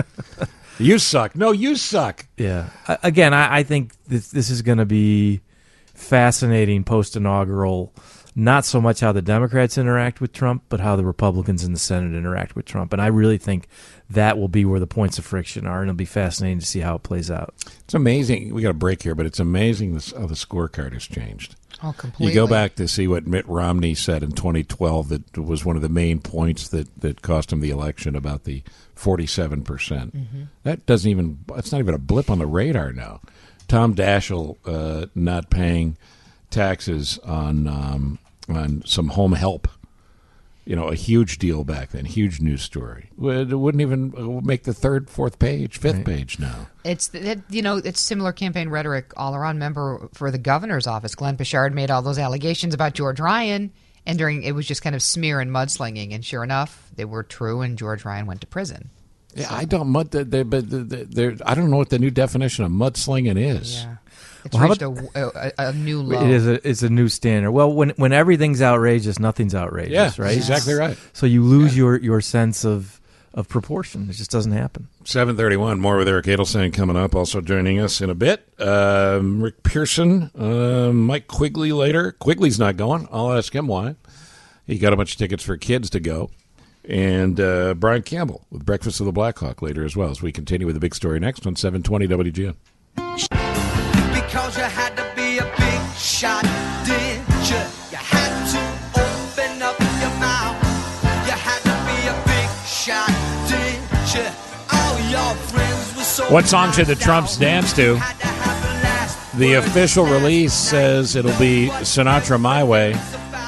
You suck. No, you suck. Yeah. Again, I, I think this, this is going to be fascinating post-inaugural, not so much how the Democrats interact with Trump, but how the Republicans in the Senate interact with Trump. And I really think that will be where the points of friction are, and it'll be fascinating to see how it plays out. It's amazing. We got a break here, but it's amazing this, how the scorecard has changed. Oh, completely. You go back to see what Mitt Romney said in twenty twelve that was one of the main points that, that cost him the election about the forty-seven percent. Mm-hmm. That doesn't even, it's not even a blip on the radar now. Tom Daschle uh, not paying taxes on um, on some home help, you know, a huge deal back then, huge news story. It wouldn't even make the third, fourth page, fifth right. page now. It's it, you know, it's similar campaign rhetoric all around. Remember, for the governor's office, Glenn Bouchard made all those allegations about George Ryan, and during it was just kind of smear and mudslinging, and sure enough, they were true, and George Ryan went to prison. Yeah, I don't mud. They, they, but they, I don't know what the new definition of mudslinging is. Yeah, it's well, reached a, a, a new low. It is a it's a new standard. Well, when when everything's outrageous, nothing's outrageous. Yeah, right. Yes. Exactly right. So you lose yeah. your, your sense of of proportion. It just doesn't happen. Seven thirty one. More with Eric Edelstein coming up. Also joining us in a bit, um, Rick Pearson, uh, Mike Quigley later. Quigley's not going. I'll ask him why. He got a bunch of tickets for kids to go. And uh, Brian Campbell with Breakfast of the Blackhawk later as well, as we continue with the big story next on seven twenty W G N. Because you had to be a big shot, did you? You had to open up your mouth. You had to be a big shot, did you? All your friends were so. What song should the Trumps dance to? The official release says it'll be Sinatra My Way.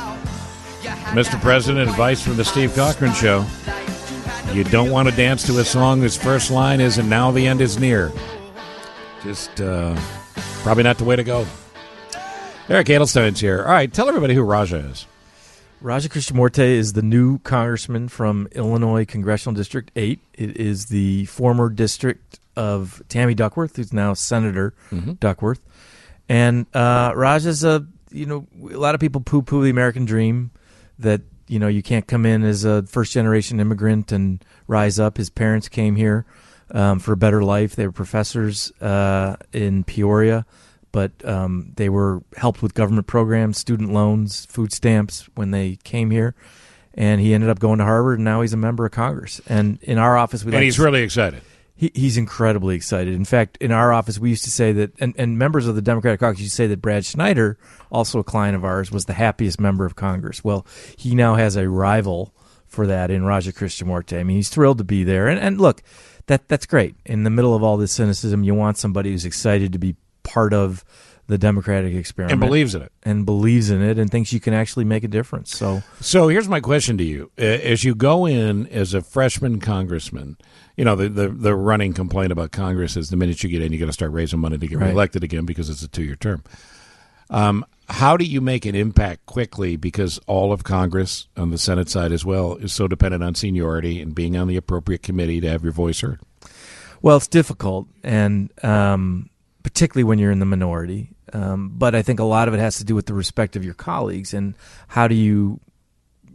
Mister President, advice from the Steve Cochran Show. You don't want to dance to a song whose first line is, and now the end is near. Just uh, probably not the way to go. Eric Edelstein's here. All right, tell everybody who Raja is. Raja Krishnamurti is the new congressman from Illinois Congressional District eight. It is the former district of Tammy Duckworth, who's now Senator mm-hmm. Duckworth. And uh, Raja's a, you know, a lot of people poo-poo the American dream, that, you know, you can't come in as a first-generation immigrant and rise up. His parents came here um, for a better life. They were professors uh, in Peoria, but um, they were helped with government programs, student loans, food stamps when they came here. And he ended up going to Harvard, and now he's a member of Congress. And in our office, we and like he's to, really excited. He, he's incredibly excited. In fact, in our office, we used to say that, and, and members of the Democratic caucus used to say that Brad Schneider, also a client of ours, was the happiest member of Congress. Well, he now has a rival for that in Raja Krishnamurti. I mean, he's thrilled to be there. And, and look, that that's great. In the middle of all this cynicism, you want somebody who's excited to be part of the Democratic experiment. And believes in it. And believes in it and thinks you can actually make a difference. So, so here's my question to you. As you go in as a freshman congressman, you know, the, the, the running complaint about Congress is the minute you get in, you got to start raising money to get right. reelected again because it's a two-year term. Um, how do you make an impact quickly, because all of Congress on the Senate side as well is so dependent on seniority and being on the appropriate committee to have your voice heard? Well, it's difficult, and um, particularly when you're in the minority. Um, but I think a lot of it has to do with the respect of your colleagues and how do you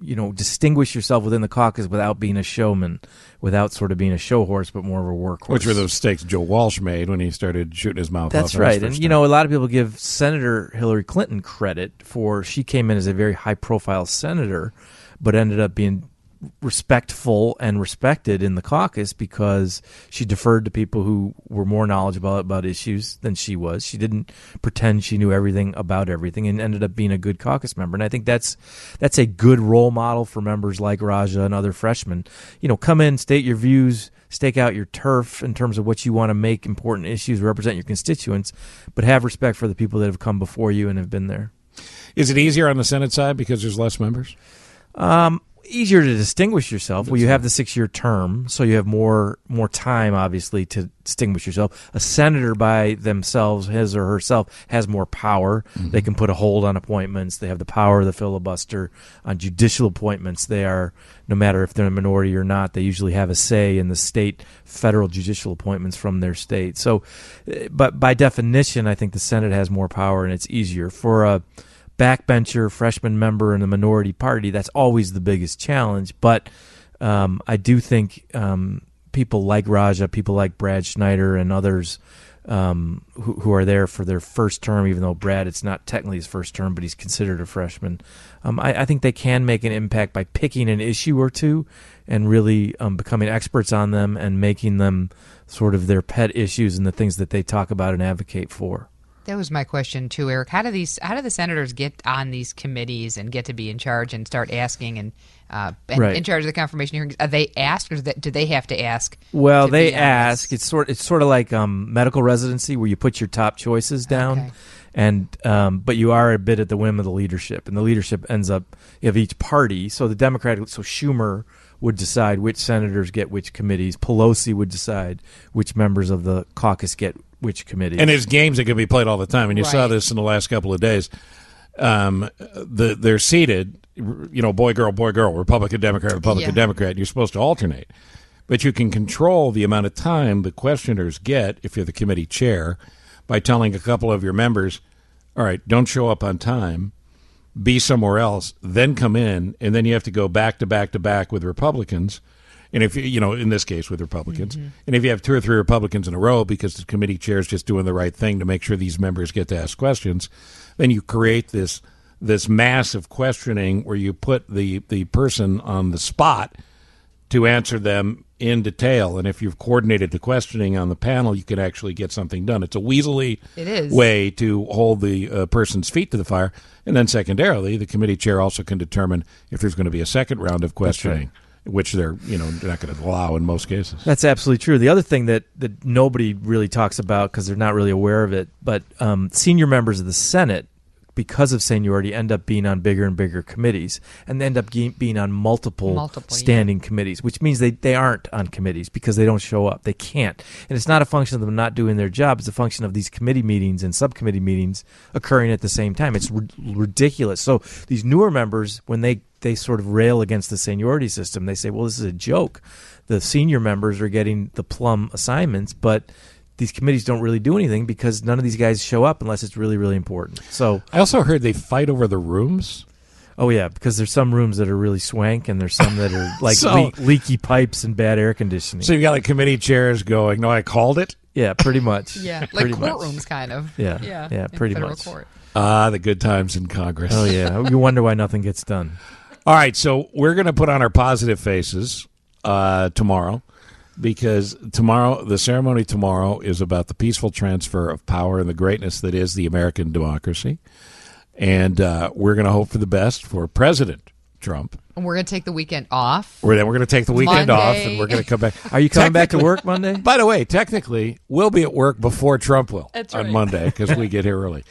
you know, distinguish yourself within the caucus without being a showman, without sort of being a show horse, but more of a workhorse. Which were those mistakes Joe Walsh made when he started shooting his mouth off. That's right. And, you know, a lot of people give Senator Hillary Clinton credit for, she came in as a very high-profile senator, but ended up being respectful and respected in the caucus because she deferred to people who were more knowledgeable about issues than she was. She didn't pretend she knew everything about everything and ended up being a good caucus member. And I think that's that's a good role model for members like Raja and other freshmen. You know, come in, state your views, stake out your turf in terms of what you want to make important issues, represent your constituents, but have respect for the people that have come before you and have been there. Is it easier on the Senate side because there's less members? Um, easier to distinguish yourself. Well, you have the six-year term, so you have more more time, obviously, to distinguish yourself. A senator by themselves, his or herself, has more power. Mm-hmm. They can put a hold on appointments. They have the power of the filibuster. On judicial appointments, they are, no matter if they're a minority or not, they usually have a say in the state, federal judicial appointments from their state. So, but by definition, I think the Senate has more power, and it's easier. For a backbencher, freshman member in the minority party, that's always the biggest challenge. But um, I do think um, people like Raja, people like Brad Schneider and others um, who, who are there for their first term, even though Brad, it's not technically his first term, but he's considered a freshman. Um, I, I think they can make an impact by picking an issue or two and really um, becoming experts on them and making them sort of their pet issues and the things that they talk about and advocate for. That was my question too, Eric. How do these? How do the senators get on these committees and get to be in charge and start asking and, uh, and right. in charge of the confirmation hearings? Are they asked, or do they have to ask? Well, they ask. It's sort. It's sort of like um, medical residency, where you put your top choices down, okay. and um, but you are a bit at the whim of the leadership, and the leadership ends up of each party. So the Democratic, so Schumer would decide which senators get which committees. Pelosi would decide which members of the caucus get which committee. And there's games that can be played all the time, and you right. saw this in the last couple of days. Um, the, they're seated, you know, boy, girl, boy, girl, Republican, Democrat, Republican, yeah. Democrat, and you're supposed to alternate. But you can control the amount of time the questioners get, if you're the committee chair, by telling a couple of your members, all right, don't show up on time, be somewhere else, then come in, and then you have to go back to back to back with Republicans. And if you, you know, in this case with Republicans, mm-hmm. and if you have two or three Republicans in a row because the committee chair is just doing the right thing to make sure these members get to ask questions, then you create this this massive questioning where you put the, the person on the spot to answer them in detail. And if you've coordinated the questioning on the panel, you can actually get something done. It's a weaselly it is. way to hold the uh, person's feet to the fire. And then secondarily, the committee chair also can determine if there's going to be a second round of questioning. Which they're, you know, they're not going to allow in most cases. That's absolutely true. The other thing that, that nobody really talks about because they're not really aware of it, but um, senior members of the Senate, because of seniority, end up being on bigger and bigger committees and end up ge- being on multiple, multiple standing yeah. committees, which means they, they aren't on committees because they don't show up. They can't. And it's not a function of them not doing their job. It's a function of these committee meetings and subcommittee meetings occurring at the same time. It's r- ridiculous. So these newer members, when they they sort of rail against the seniority system. They say, well, this is a joke. The senior members are getting the plum assignments, but these committees don't really do anything because none of these guys show up unless it's really, really important. So I also heard they fight over the rooms. Oh, yeah, because there's some rooms that are really swank and there's some that are like so, le- leaky pipes and bad air conditioning. So you got like committee chairs going, no, I called it? Yeah, pretty much. yeah, pretty like courtrooms much. kind of. Yeah, yeah, yeah pretty federal much. Court. Ah, the good times in Congress. Oh, yeah. You wonder why nothing gets done. All right, so we're going to put on our positive faces uh, tomorrow because tomorrow, the ceremony tomorrow is about the peaceful transfer of power and the greatness that is the American democracy. And uh, we're going to hope for the best for President Trump. And we're going to take the weekend off. We're, then we're going to take the weekend Monday. off and we're going to come back. Are you coming back to work Monday? By the way, technically, we'll be at work before Trump will That's on right. Monday because we get here early.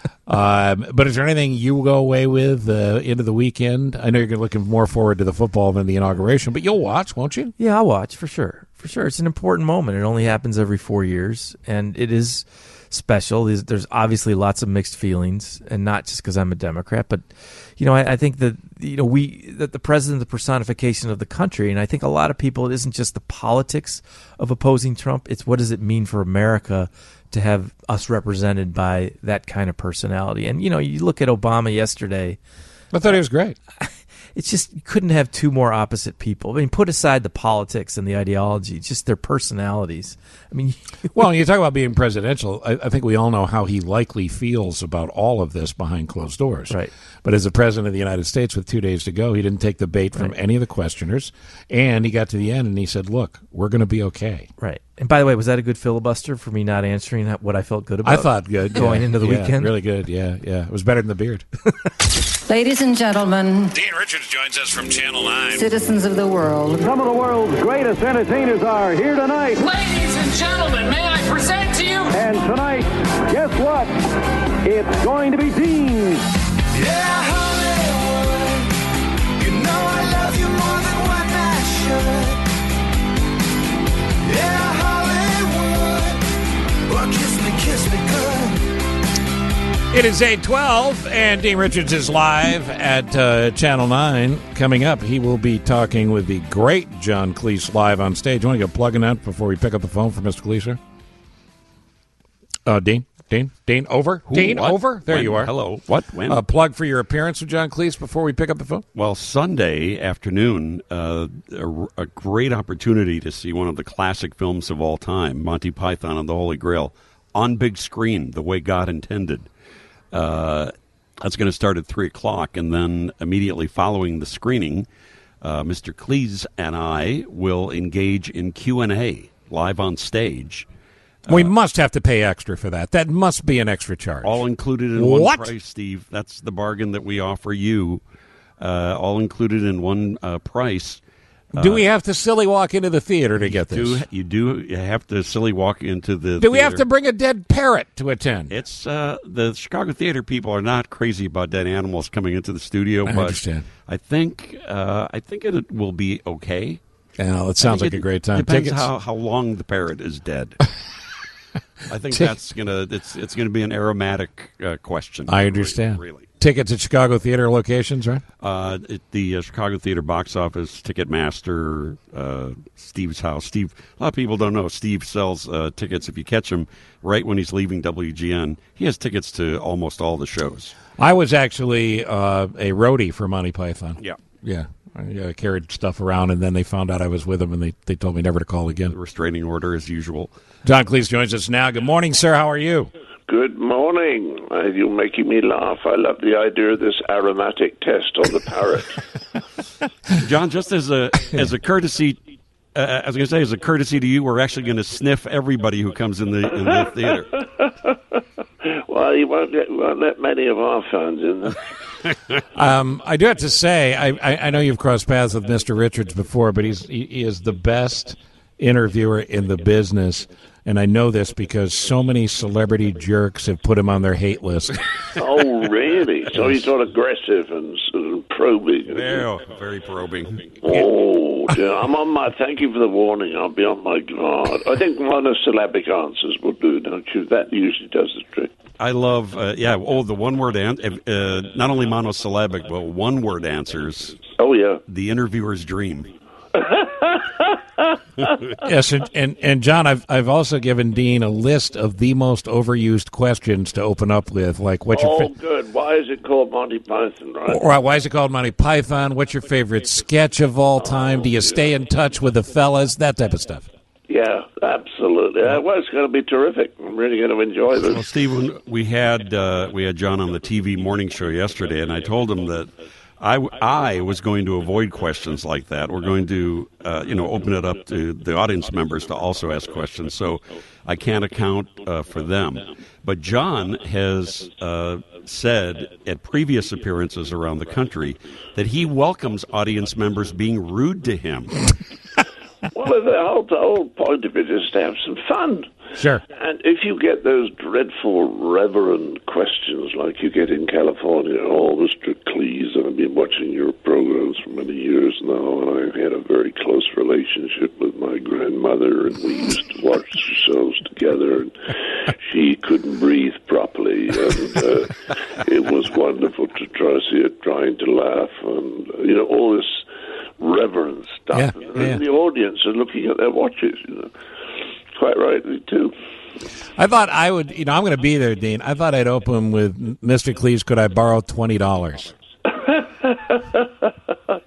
Um, but is there anything you will go away with uh, into the weekend? I know you're looking more forward to the football than the inauguration, but you'll watch, won't you? Yeah, I'll watch for sure. For sure. It's an important moment. It only happens every four years, and it is special. There's, there's obviously lots of mixed feelings, and not just because I'm a Democrat, but you know, I, I think that you know we that the president, the personification of the country, and I think a lot of people, it isn't just the politics of opposing Trump. It's what does it mean for America to have us represented by that kind of personality. And, you know, you look at Obama yesterday. I thought he was great. it's just you couldn't have two more opposite people. I mean, put aside the politics and the ideology, just their personalities. I mean, well, when you talk about being presidential, I, I think we all know how he likely feels about all of this behind closed doors. Right. But as the president of the United States with two days to go, he didn't take the bait from Right. any of the questioners, and he got to the end and he said, "Look, we're going to be okay." Right. And by the way, was that a good filibuster for me not answering what I felt good about? I thought good going yeah, into the yeah, weekend. Really good. Yeah, yeah. It was better than the beard. Ladies and gentlemen, Dean Richards joins us from Channel nine. citizens of the world, Some of the world's greatest entertainers are here tonight. Ladies and gentlemen, may I present to you? And tonight, guess what? It's going to be Dean. Yeah, Hollywood, you know I love you more than what I should. Yeah, Hollywood, well, kiss me, kiss me good. It is eight twelve, and Dean Richards is live at uh, Channel nine. Coming up, he will be talking with the great John Cleese live on stage. You want to go plugging that before we pick up the phone for Mister Cleese, sir? Uh, Dean? Dean? Dean, over? Who, Dean, what? over? There When? you are. Hello. What? When? Uh, plug for your appearance with John Cleese before we pick up the phone? Well, Sunday afternoon, uh, a, a great opportunity to see one of the classic films of all time, Monty Python and the Holy Grail, on big screen, the way God intended. Uh, that's going to start at three o'clock, and then immediately following the screening, uh, Mister Cleese and I will engage in Q and A live on stage. We uh, must have to pay extra for that. That must be an extra charge. All included in what? one price, Steve. That's the bargain that we offer you. Uh, all included in one uh, price. Do uh, we have to silly walk into the theater to get this? Do, you do you have to silly walk into the Do theater. we have to bring a dead parrot to attend? It's uh, the Chicago theater people are not crazy about dead animals coming into the studio. I but understand. I think uh, I think it will be okay. Yeah, it sounds like it a great time. Depends Tickets? how, how long the parrot is dead. I think Tick- that's gonna it's it's gonna be an aromatic uh, question. I understand. Really. Tickets at Chicago theater locations, right? Uh, at the uh, Chicago Theater box office, Ticketmaster, uh, Steve's house. Steve, a lot of people don't know. Steve sells uh, tickets. If you catch him right when he's leaving W G N, he has tickets to almost all the shows. I was actually uh, a roadie for Monty Python. Yeah. Yeah. I uh, carried stuff around, and then they found out I was with them, and they, they told me never to call again. Restraining order as usual. John Cleese joins us now. Good morning, sir. How are you? Good morning. Uh, you're making me laugh. I love the idea of this aromatic test on the parrot. John, just as a as a courtesy, uh, I was going to say, as a courtesy to you, we're actually going to sniff everybody who comes in the in the theater. Well, you won't, get, won't let many of our fans in there. um, I do have to say, I, I, I know you've crossed paths with Mister Richards before, but he's he, he is the best interviewer in the business. And I know this because so many celebrity jerks have put him on their hate list. Oh, really? So he's not aggressive and sort of probing. Yeah, very probing. Oh, dear. I'm on my... Thank you for the warning. I'll be on my guard. I think monosyllabic answers will do, don't you? That usually does the trick. I love, uh, yeah, oh, the one-word, an- uh, not only monosyllabic, but one-word answers. Oh, yeah. The interviewer's dream. Yes, and, and, and John, I've I've also given Dean a list of the most overused questions to open up with, like what's your Oh, fa- good. Why is it called Monty Python, right? or why is it called Monty Python? What's your favorite sketch of all time? Do you stay in touch with the fellas? That type of stuff. Yeah, absolutely. Uh, well, it's going to be terrific. I'm really going to enjoy this. Well, Steve, we had uh, we had John on the T V morning show yesterday, and I told him that I, I was going to avoid questions like that. We're going to, uh, you know, open it up to the audience members to also ask questions. So I can't account uh, for them. But John has uh, said at previous appearances around the country that he welcomes audience members being rude to him. Well, the whole, the whole point of it is to have some fun. Sure. And if you get those dreadful, reverent questions like you get in California, oh, Mister Cleese, I've been watching your programs for many years now, and I had a very close relationship with my grandmother, and we used to watch the shows together, and she couldn't breathe properly, and uh, it was wonderful to try to see her trying to laugh, and, uh, you know, all this reverent stuff. Yeah, and yeah. the audience are looking at their watches, you know. Quite rightly, too. I thought I would, you know, I'm going to be there, Dean. I thought I'd open with Mister Cleese, could I borrow twenty dollars?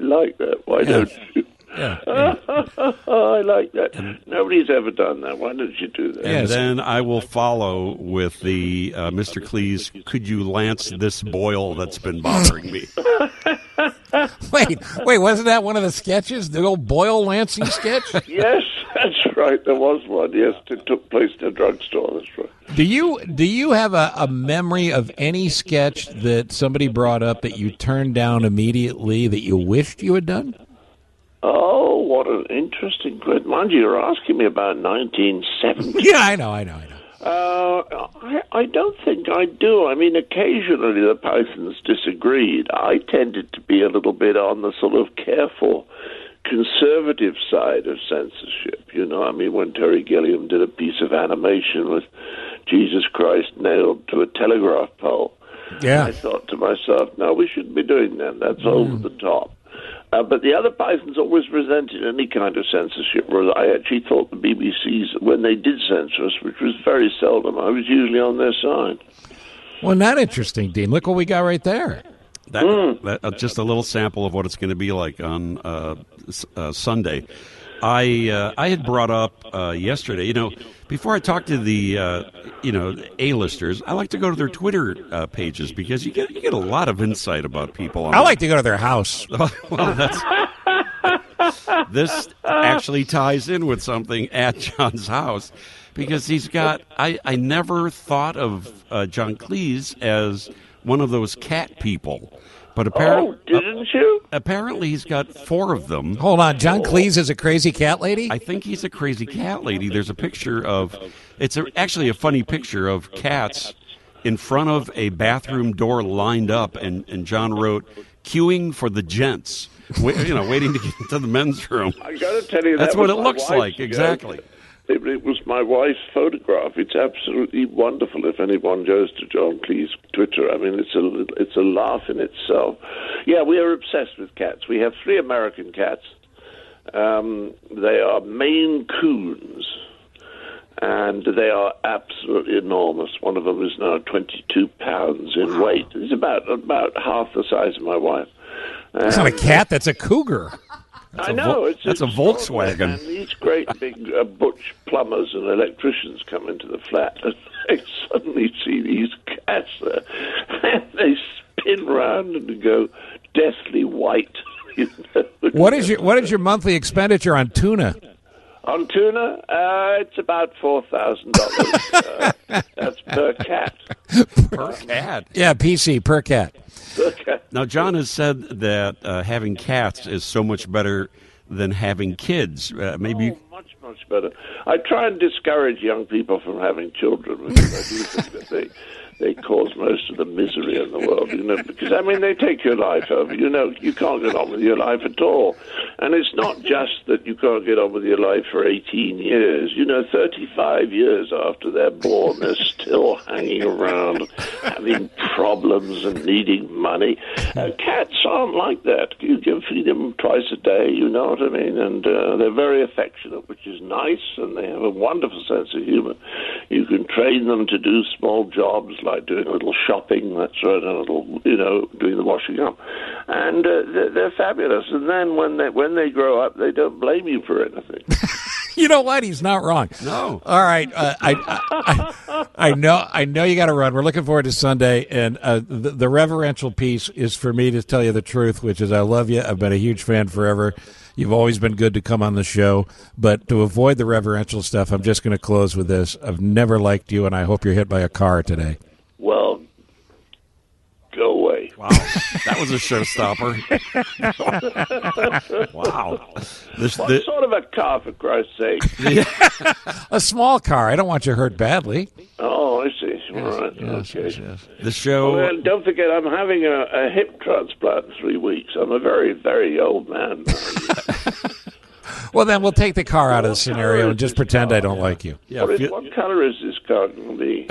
like that. Why Yeah. don't you? Yeah. I like that. Nobody's ever done that. Why don't you do that? And then I will follow with the uh, Mister Cleese, could you lance this boil that's been bothering me? Wait, wait, wasn't that one of the sketches? The old Boyle Lansing sketch? Yes, that's right. There was one. Yes, it took place in a drugstore. That's right. Do you do you have a, a memory of any sketch that somebody brought up that you turned down immediately that you wished you had done? Oh, what an interesting question. Mind you, you're asking me about nineteen seventy. Yeah, I know, I know, I know. Uh, I, I don't think I do. I mean, occasionally the Pythons disagreed. I tended to be a little bit on the sort of careful, conservative side of censorship. You know, I mean, when Terry Gilliam did a piece of animation with Jesus Christ nailed to a telegraph pole, yeah. I thought to myself, no, we shouldn't be doing that. That's mm. over the top. Uh, but the other Pythons always resented any kind of censorship, whereas I actually thought the B B C's, when they did censor us, which was very seldom, I was usually on their side. Well, not interesting, Dean. Look what we got right there. That, Mm. that uh, just a little sample of what it's going to be like on uh, s- uh, Sunday. I uh, I had brought up uh, yesterday, you know, before I talk to the uh, you know A-listers, I like to go to their Twitter uh, pages because you get you get a lot of insight about people. On I like to go to their house. Well, that's this actually ties in with something at John's house because he's got. I I never thought of uh, John Cleese as one of those cat people. But apparently, oh, didn't you? Uh, apparently, he's got four of them. Hold on, John Cleese is a crazy cat lady? I think he's a crazy cat lady. There's a picture of, it's a, actually a funny picture of cats in front of a bathroom door lined up, and, and John wrote, queuing for the gents, wait, you know, waiting to get into the men's room. I got to tell you, that's that what was it my looks wife's like, joke. exactly. It, it was my wife's photograph. It's absolutely wonderful. If anyone goes to John Cleese's Twitter, I mean, it's a it's a laugh in itself. Yeah, we are obsessed with cats. We have three American cats. Um, they are Maine Coons, and they are absolutely enormous. One of them is now twenty-two pounds in weight. He's about about half the size of my wife. That's not a cat. That's a cougar. That's I a know. Vol- it's that's a Volkswagen. And these great big uh, butch plumbers and electricians come into the flat, and they suddenly see these cats there, and they spin round and go deathly white. You know? What is your What is your monthly expenditure on tuna? On tuna, uh, it's about four thousand dollars. uh, That's per cat. Per cat? Yeah, P C, per cat. Okay. Now, John has said that uh, having cats is so much better than having kids. Uh, maybe you... Oh, much, much better. I try and discourage young people from having children because I do think that they, they cause most of the misery in the world, you know, because, I mean, they take your life over. You know, you can't get on with your life at all. And it's not just that you can't get on with your life for eighteen years. You know, thirty-five years after they're born, they're still hanging around, having problems and needing money. Uh, cats aren't like that. You can feed them twice a day, you know what I mean? And uh, they're very affectionate, which is nice, and they have a wonderful sense of humor. You can train them to do small jobs like doing a little shopping, that's right, and a little, you know, doing the washing up. And uh, they're, they're fabulous. And then when they, when they grow up, they don't blame you for anything. You know what? He's not wrong. No. All right. Uh, I, I I know I know you got to run. We're looking forward to Sunday, and uh, the, the reverential piece is for me to tell you the truth, which is I love you. I've been a huge fan forever. You've always been good to come on the show, but to avoid the reverential stuff, I'm just going to close with this. I've never liked you, and I hope you're hit by a car today. Well, go away. Wow, that was a showstopper. Wow. This, What the, sort of a car, for Christ's sake? A small car. I don't want you hurt badly. Oh, I see. All right. Yes, okay. yes, yes. the show. Well, don't forget, I'm having a, a hip transplant in three weeks. I'm a very, very old man. Well, then we'll take the car out of the scenario and just pretend I don't like you. Yeah, what, is, feel- what color is this car going to be?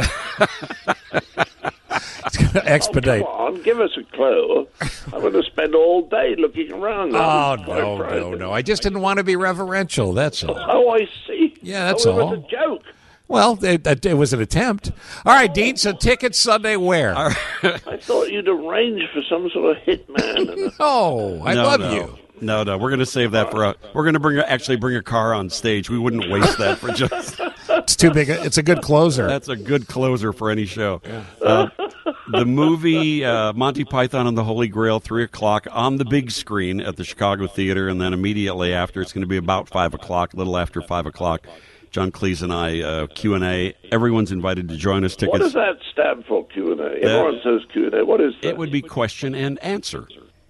It's going to expedite. Oh, come on, give us a clue. I'm going to spend all day looking around. Oh, Quite no, no, frankly. no. I just didn't want to be reverential. That's all. Oh, I see. Yeah, that's oh, it all. was a joke. Well, it, it, it was an attempt. All right, Dean, so tickets Sunday where? I thought you'd arrange for some sort of hitman. And a- Oh, I No, love no. you. No, no, we're going to save that for a. We're going to bring a, actually bring a car on stage. We wouldn't waste that for just. It's too big. It's a good closer. That's a good closer for any show. Yeah. Uh, the movie uh, Monty Python and the Holy Grail, three o'clock on the big screen at the Chicago Theater, and then immediately after, it's going to be about five o'clock, a little after five o'clock. John Cleese and I, uh, Q and A. Everyone's invited to join us. Tickets. What does that stand for, Q and A? Everyone says Q and A. What is that? It would be question and answer.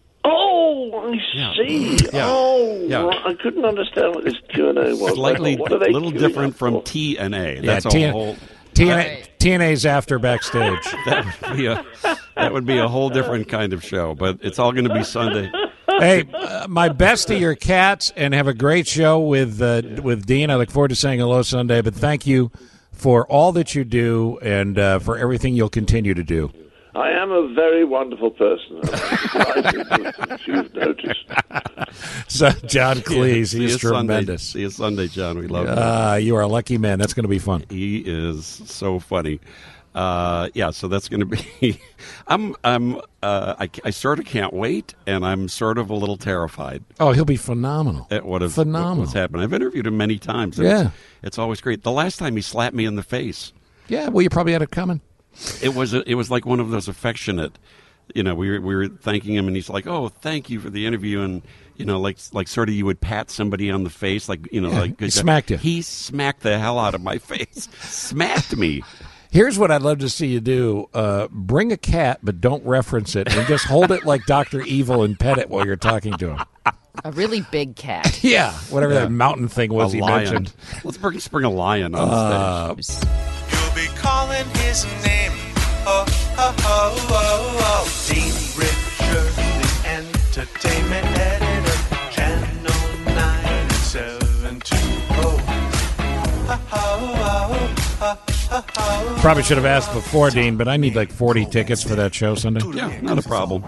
Oh, I Yeah. see. Yeah. Oh, Yeah. right. I couldn't understand what this Q and A was. Slightly, What are a they little queuing different up from for? T and A. Yeah, That's T- a whole. T N A, T N A's after backstage. That would be a that would be a whole different kind of show. But it's all going to be Sunday. Hey, uh, my best to your cats, and have a great show with uh, with Dean. I look forward to saying hello Sunday. But thank you for all that you do and uh, for everything you'll continue to do. I am a very wonderful person. I'm delighted if you've noticed. So, John Cleese, Yeah, see he's you Sunday. tremendous. See you Sunday, John. We love you. Uh, you are a lucky man. That's going to be fun. He is so funny. Uh, yeah, so that's going to be. I'm. I'm. Uh, I, I sort of can't wait, and I'm sort of a little terrified. Oh, he'll be phenomenal. At what is phenomenal. what's happened. I've interviewed him many times. And Yeah. it's, it's always great. The last time he slapped me in the face. Yeah, well, you probably had it coming. It was. A, it was like one of those affectionate. You know, we were we were thanking him, and he's like, "Oh, thank you for the interview," and you know, like like sort of you would pat somebody on the face, like you know, Yeah, like he smacked you. He smacked the hell out of my face, smacked me. Here's what I'd love to see you do. Uh, bring a cat, but don't reference it, and just hold it like Doctor Evil and pet it while you're talking to him. A really big cat. Yeah, whatever Yeah. that mountain thing was a he lion. mentioned. Let's bring, let's bring a lion on Uh, stage. You'll be calling his name. Oh, oh, oh, oh, oh. Dean Richard, the entertainment editor. Channel nine seven two oh. Oh, oh, oh, oh, oh. Probably should have asked before, Dean, but I need like forty tickets for that show Sunday. Yeah, not a problem.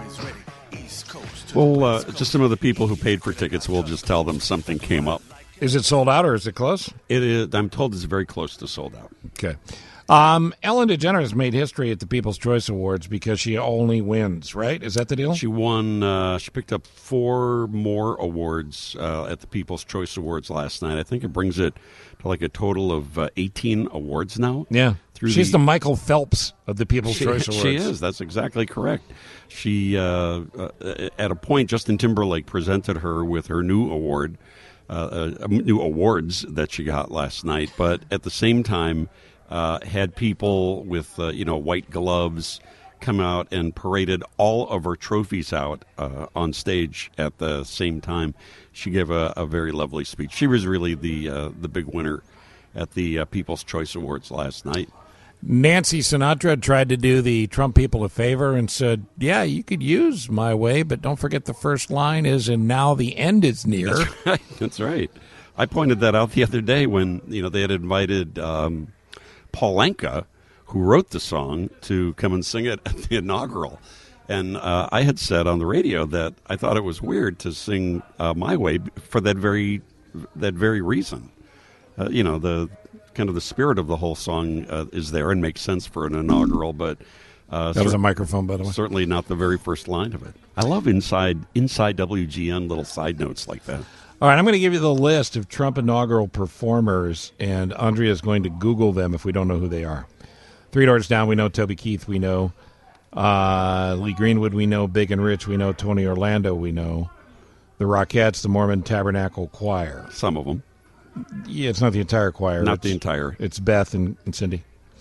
Well, uh, just some of the people who paid for tickets, we'll just tell them something came up. Is it sold out or is it close? It is. I'm told it's very close to sold out. Okay. Um, Ellen DeGeneres made history at the People's Choice Awards because she only wins, right? Is that the deal? She won. Uh, she picked up four more awards uh, at the People's Choice Awards last night. I think it brings it to like a total of uh, eighteen awards now. Yeah. Through She's the, the Michael Phelps of the People's she, Choice Awards. She is. That's exactly correct. She, uh, uh, at a point, Justin Timberlake presented her with her new award, uh, uh, new awards that she got last night. But at the same time, uh, had people with uh, you know white gloves come out and paraded all of her trophies out uh, on stage at the same time. She gave a, a very lovely speech. She was really the uh, the big winner at the uh, People's Choice Awards last night. Nancy Sinatra tried to do the Trump people a favor and said, yeah, you could use My Way, but don't forget the first line is, and now the end is near. That's right. That's right. I pointed that out the other day when, you know, they had invited um, Paul Anka, who wrote the song, to come and sing it at the inaugural. And uh, I had said on the radio that I thought it was weird to sing uh, My Way for that very that very reason. Uh, you know, the kind of the spirit of the whole song uh, is there and makes sense for an inaugural, but uh, That was a microphone, by the way. Certainly not the very first line of it. I love inside inside W G N little side notes like that. All right, I'm going to give you the list of Trump inaugural performers, and Andrea is going to Google them if we don't know who they are. Three Doors Down, we know Toby Keith, we know. Uh, Lee Greenwood, we know. Big and Rich, we know. Tony Orlando, we know. The Rockettes, the Mormon Tabernacle Choir. Some of them. Yeah, it's not the entire choir. Not it's, the entire. It's Beth and, and Cindy.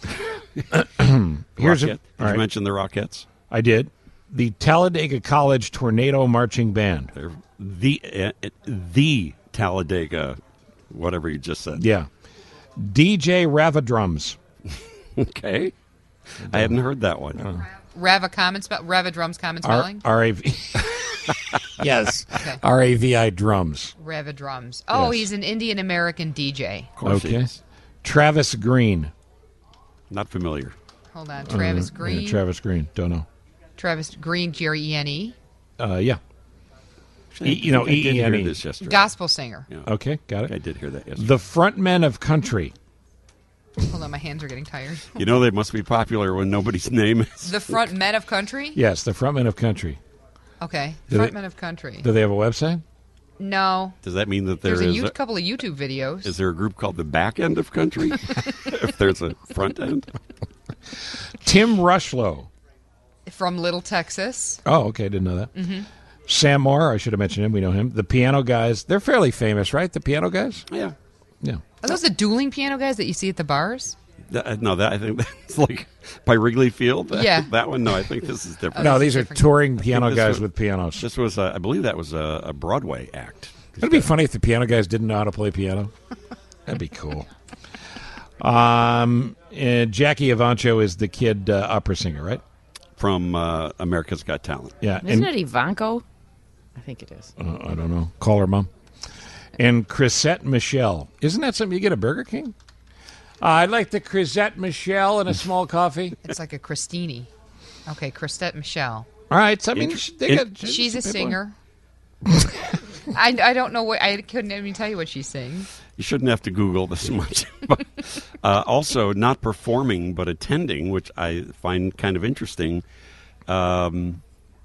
Here's a, Did all you right. mention the Rockettes? I did. The Talladega College Tornado Marching Band. They're the uh, the Talladega, whatever you just said. Yeah. D J Ravadrums. Okay. I hadn't heard that one. Rava common spell. Rava drums common spelling. R A V. Yes. Okay. R A V I drums. Rava drums. Oh, Yes. he's an Indian American D J. Okay. Travis Green. Not familiar. Hold on, Travis Uh, Green. yeah, Travis Green. Don't know. Travis Green, G R E N E. Uh, yeah. Actually, I E- you know, think I did E E N E. hear this yesterday. Gospel singer. Yeah. Okay, got it. I did hear that yesterday. The Frontmen of Country. Hold on, my hands are getting tired. You know they must be popular when nobody's name is. The Front Men of Country? Yes, the Frontmen of Country. Okay. Do they- Frontmen of Country. Do they have a website? No. Does that mean that there There's a, is U- a couple of YouTube videos. Is there a group called the Back End of Country? If there's a front end? Tim Rushlow. From Little Texas. Oh, okay. Didn't know that. Mm-hmm. Sam Moore. I should have mentioned him. We know him. The Piano Guys. They're fairly famous, right? The Piano Guys? Yeah. Yeah. Are those the dueling piano guys that you see at the bars? That, no, that I think that's like by Wrigley Field. That, Yeah. That one, no, I think this is different. No, these are touring I think piano this guys was- with pianos. This was, uh, I believe that was a, a Broadway act. It'd be funny if the piano guys didn't know how to play piano. That'd be cool. Um, and Jackie Evancho is the kid uh, opera singer, right? From uh, America's Got Talent. Yeah. Isn't and- it Ivanko? I think it is. Uh, I don't know. Call her mom. And Chrisette Michelle. Isn't that something you get at Burger King? Uh, I'd like the Chrisette Michelle and a small coffee. It's like a Christini. Okay, Chrisette Michelle. All right. So, I mean, Int- they got, She's a people- singer. I, I don't know what I couldn't even tell you what she sings. You shouldn't have to Google this much. But, uh, also, not performing but attending, which I find kind of interesting. Um,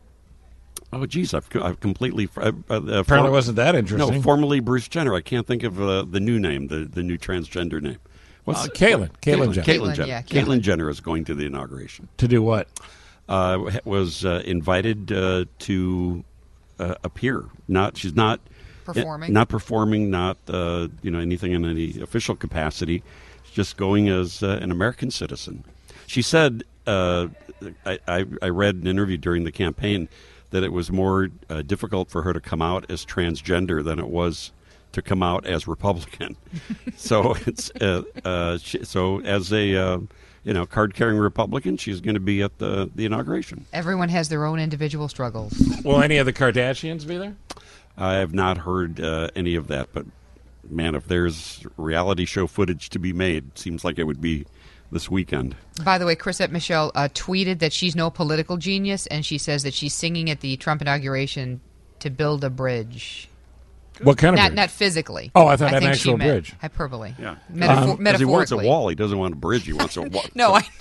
oh, geez, I've, I've completely. Uh, uh, Apparently for- wasn't that interesting. No, formerly Bruce Jenner. I can't think of uh, the new name, the, the new transgender name. Uh, Caitlyn. Caitlyn Jenner. Caitlyn Caitlyn, Jenner. yeah, Caitlyn Caitlyn. Jenner is going to the inauguration. To do what? Uh, was uh, invited uh, to uh, appear. Not she's not Performing? Not performing. Not uh, you know anything in any official capacity. She's just going as uh, an American citizen. She said. Uh, I, I, I read an interview during the campaign that it was more uh, difficult for her to come out as transgender than it was to come out as Republican. so it's uh, uh, she, so as a uh, you know card-carrying Republican, she's going to be at the the inauguration. Everyone has their own individual struggles. Will any of the Kardashians be there? I have not heard uh, any of that, but man, if there's reality show footage to be made, seems like it would be this weekend. By the way, Chrisette Michelle uh, tweeted that she's no political genius, and she says that she's singing at the Trump inauguration to build a bridge. What kind of not bridge? not physically. Oh, I thought an think actual she meant bridge. Hyperbole. Yeah, Metaphor- because he wants a metaphorically. wall. He doesn't want a bridge. He wants a wall. No, I.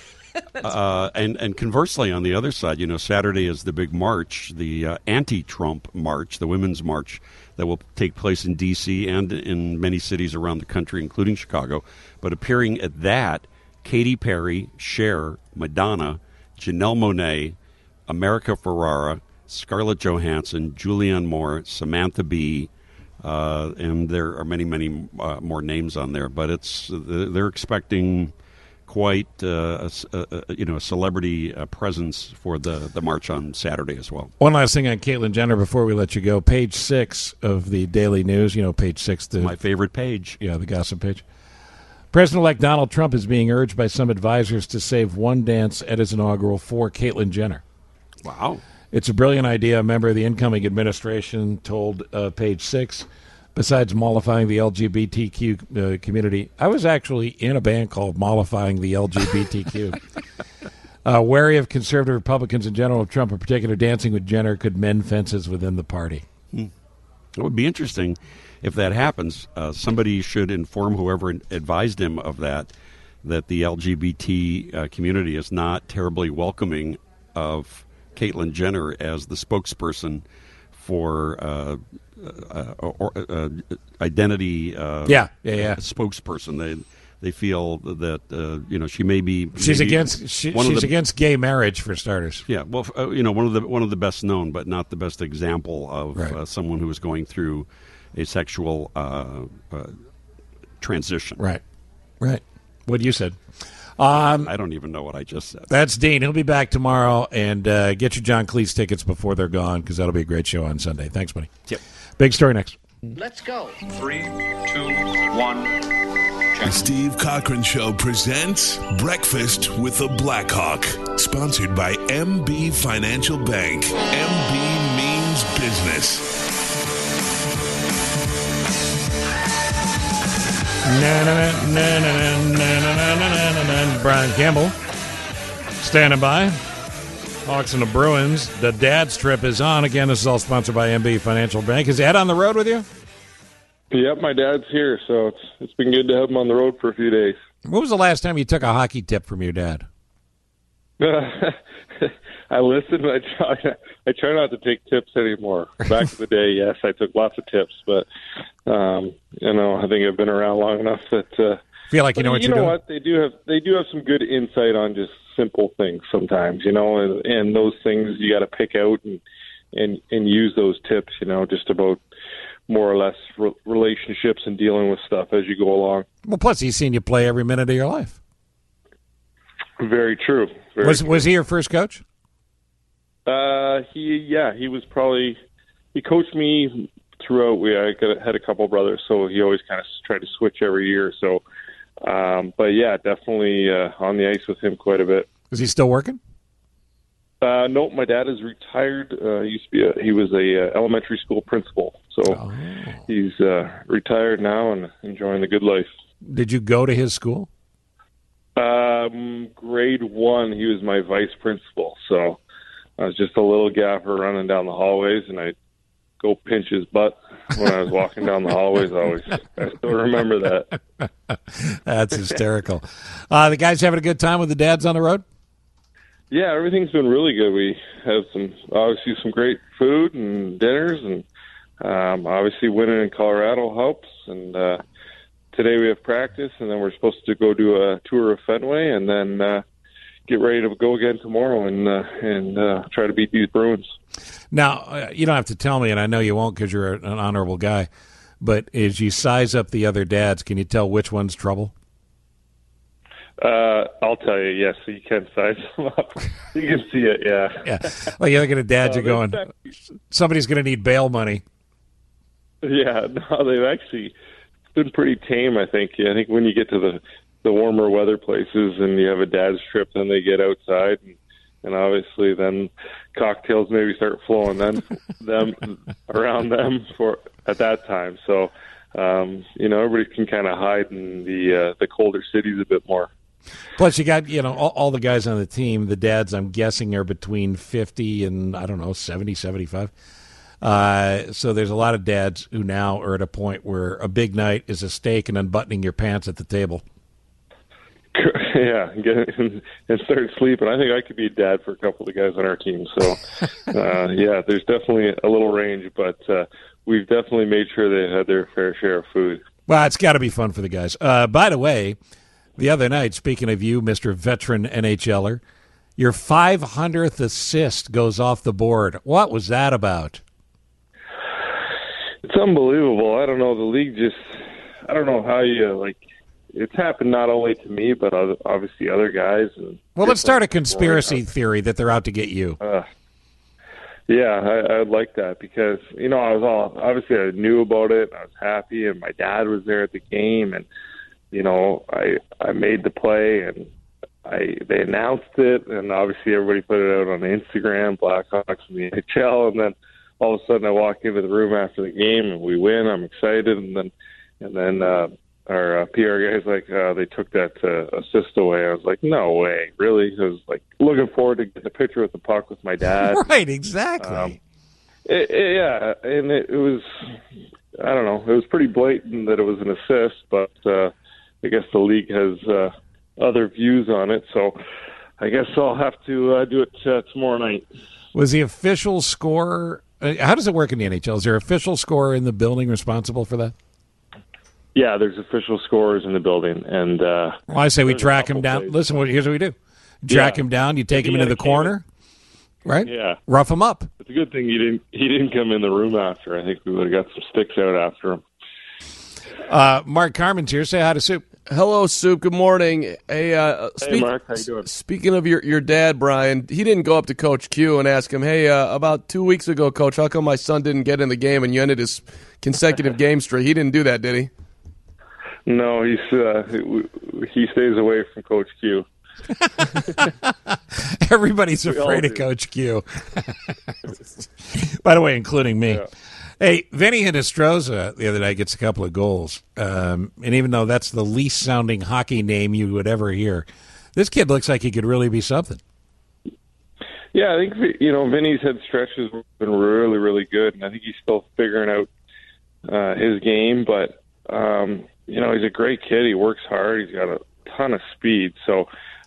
Uh, and and conversely, on the other side, you know, Saturday is the big march, the uh, anti-Trump march, the women's march that will take place in D C and in many cities around the country, including Chicago. But appearing at that, Katy Perry, Cher, Madonna, Janelle Monáe, America Ferrara, Scarlett Johansson, Julianne Moore, Samantha Bee, uh, and there are many, many uh, more names on there. But it's they're expecting quite uh, a, a, you know a celebrity uh, presence for the, the march on Saturday as well. One last thing on Caitlyn Jenner before we let you go. Page six of the Daily News. You know, page six. The, My favorite page. Yeah, the gossip page. President-elect Donald Trump is being urged by some advisors to save one dance at his inaugural for Caitlyn Jenner. Wow. It's a brilliant idea, a member of the incoming administration told uh, Page Six. Besides mollifying the L G B T Q uh, community, I was actually in a band called Mollifying the L G B T Q. uh, wary of conservative Republicans in general, Trump in particular, dancing with Jenner could mend fences within the party. Hmm. It would be interesting if that happens. Uh, somebody should inform whoever advised him of that, that the L G B T uh, community is not terribly welcoming of Caitlyn Jenner as the spokesperson for uh, uh, or, uh, identity. Uh, Yeah, yeah, yeah. Spokesperson. They they feel that uh, you know she may be. She's maybe against. She, one of she's the- against gay marriage, for starters. Yeah, well, uh, you know, one of the one of the best known, but not the best example of Right. uh, someone who is going through a sexual uh, uh, transition. Right, right. What you said. Um, I don't even know what I just said. That's Dean. He'll be back tomorrow, and uh, get your John Cleese tickets before they're gone, because that'll be a great show on Sunday. Thanks, buddy. Yep. Big story next. Let's go. Three, two, one. The Steve Cochran Show presents Breakfast with the Blackhawk, sponsored by M B Financial Bank. M B means business. Na, na, na, na, na, na, na, na, na, na. Brian Campbell standing by. Hawks and the Bruins. The dad's trip is on. Again, this is all sponsored by M B Financial Bank. Is Ed on the road with you? Yep, my dad's here, so it's it's been good to have him on the road for a few days. When was the last time you took a hockey tip from your dad? I listen, but I try, I try not to take tips anymore. Back in the day, yes, I took lots of tips, but um, you know, I think I've been around long enough that uh, feel like you know what you you're know doing. what they do have. They do have some good insight on just simple things sometimes, you know, and, and those things you got to pick out and, and and use those tips, you know, just about more or less re- relationships and dealing with stuff as you go along. Well, plus he's seen you play every minute of your life. Very true. Very was true. was he your first coach? Uh, he yeah, he was probably he coached me throughout. We I got, had a couple brothers, so he always kind of tried to switch every year. So, um, but yeah, definitely uh, on the ice with him quite a bit. Is he still working? Uh, no, my dad is retired. Uh, he used to be a, he was a uh, elementary school principal, so oh. he's uh, retired now and enjoying the good life. Did you go to his school? Um, grade one, he was my vice principal, so I was just a little gaffer running down the hallways, and I'd go pinch his butt when I was walking down the hallways. Always, I still remember that. That's hysterical. Uh, the guys having a good time with the dads on the road? Yeah, everything's been really good. We have some, obviously, some great food and dinners, and um, obviously winning in Colorado helps. And uh, today we have practice, and then we're supposed to go do a tour of Fenway, and then uh, get ready to go again tomorrow and uh, and uh, try to beat these Bruins. Now, uh, you don't have to tell me, and I know you won't because you're an honorable guy, but as you size up the other dads, can you tell which one's trouble? Uh, I'll tell you, yes, so you can size them up. You can see it, yeah. Yeah. Well, you look at a dad, you're going, somebody's going to need bail money. Yeah, no, they've actually been pretty tame, I think. I think when you get to the, the warmer weather places and you have a dad's trip, then they get outside, and, and obviously then cocktails maybe start flowing then them around them for at that time. So, um, you know, everybody can kind of hide in the uh, the colder cities a bit more. Plus, you got, you know, all, all the guys on the team, the dads, I'm guessing, are between fifty and, I don't know, seventy, seventy-five. Uh, so there's a lot of dads who now are at a point where a big night is a steak and unbuttoning your pants at the table. Yeah, get and, and start sleeping. I think I could be a dad for a couple of the guys on our team. So, uh, yeah, there's definitely a little range, but uh, we've definitely made sure they had their fair share of food. Well, it's got to be fun for the guys. Uh, by the way, the other night, speaking of you, Mister Veteran N H L er, your five hundredth assist goes off the board. What was that about? It's unbelievable. I don't know. The league just, I don't know how you, like, it's happened not only to me, but other, obviously other guys. And well, let's start a conspiracy theory that they're out to get you. Uh, yeah, I, I'd like that because, you know, I was all, obviously I knew about it. I was happy, and my dad was there at the game, and, you know, I I made the play, and I they announced it, and obviously everybody put it out on Instagram, Blackhawks and the N H L, and then all of a sudden I walk into the room after the game, and we win. I'm excited, and then and then uh, our uh, P R guy's like, uh, they took that uh, assist away. I was like, no way, really? I was like looking forward to getting a picture with the puck with my dad. Right, exactly. Um, it, it, yeah, and it, it was, I don't know, it was pretty blatant that it was an assist, but uh, I guess the league has uh, other views on it, so I guess I'll have to uh, do it uh, tomorrow night. Was the official scorer, uh, how does it work in the N H L? Is there an official scorer in the building responsible for that? Yeah, there's official scorers in the building, and uh, well, I say we track him down. Plays. Listen, here's what we do: track yeah. him down. You take him into the corner, right? Yeah, rough him up. It's a good thing he didn't. He didn't come in the room after. I think we would have got some sticks out after him. Uh, Mark Carmen's here. Say hi to Soup. Hello, Soup. Good morning. Hey, uh, speak, hey Mark. How you doing? Speaking of your, your dad, Brian, he didn't go up to Coach Q and ask him, hey, uh, about two weeks ago, Coach, how come my son didn't get in the game and you ended his consecutive game streak? He didn't do that, did he? No, he's uh, he stays away from Coach Q. Everybody's afraid of Coach Q. By the way, including me. Yeah. Hey, Vinny Hinostroza the other night gets a couple of goals. Um, and even though that's the least sounding hockey name you would ever hear, this kid looks like he could really be something. Yeah, I think, you know, Vinny's had stretches have been really, really good. And I think he's still figuring out uh, his game. But, um, you know, he's a great kid. He works hard. He's got a ton of speed. So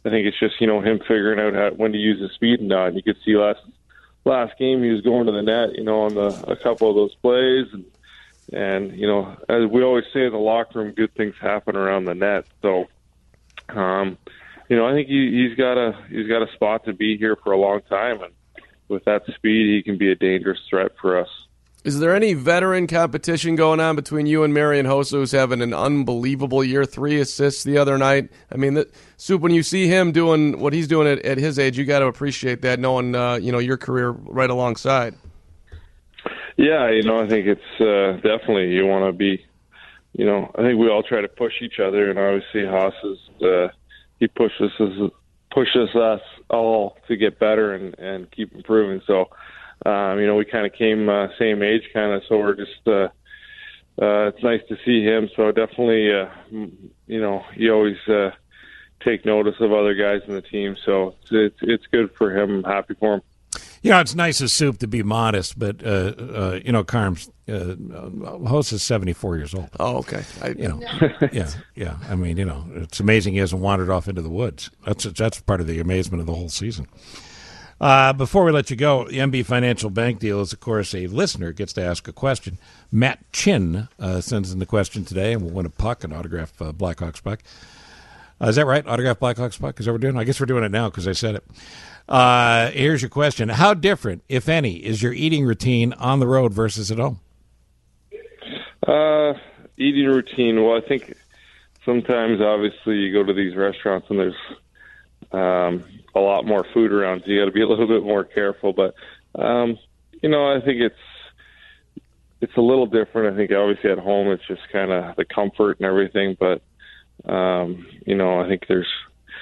I think it's just, you know, him figuring out how, when to use his speed and not. You could see last last game he was going to the net, you know, on the a couple of those plays. And, and you know, as we always say in the locker room, good things happen around the net. So, um, you know, I think he, he's got a he's got a spot to be here for a long time. And with that speed, he can be a dangerous threat for us. Is there any veteran competition going on between you and Marian Hossa, who's having an unbelievable year, three assists the other night? I mean, the, Soup, when you see him doing what he's doing at, at his age, you got to appreciate that, knowing uh, you know your career right alongside. Yeah, you know, I think it's uh, definitely you want to be, you know, I think we all try to push each other, and obviously Hossa's uh, he pushes us pushes us all to get better and, and keep improving. So. Um, you know, we kind of came uh, same age, kind of, so we're just, uh, uh, it's nice to see him. So definitely, uh, you know, you always uh, take notice of other guys in the team. So it's, it's, it's good for him. I'm happy for him. You know, it's nice of Soup to be modest, but, uh, uh, you know, Carms, uh, Host is seventy-four years old. Oh, okay. I, you know, yeah, yeah. I mean, you know, it's amazing he hasn't wandered off into the woods. That's, that's part of the amazement of the whole season. Uh, before we let you go, the M B Financial Bank deal is, of course, a listener gets to ask a question. Matt Chin uh, sends in the question today, and we'll win a puck, an autographed uh, Blackhawks puck. Uh, is that right? Autographed Blackhawks puck? Is that what we're doing? I guess we're doing it now because I said it. Uh, here's your question. How different, if any, is your eating routine on the road versus at home? Uh, eating routine, well, I think sometimes, obviously, you go to these restaurants and there's um, – a lot more food around, so you got to be a little bit more careful. But um, you know, I think it's it's a little different. I think obviously at home it's just kind of the comfort and everything. But um, you know, I think there's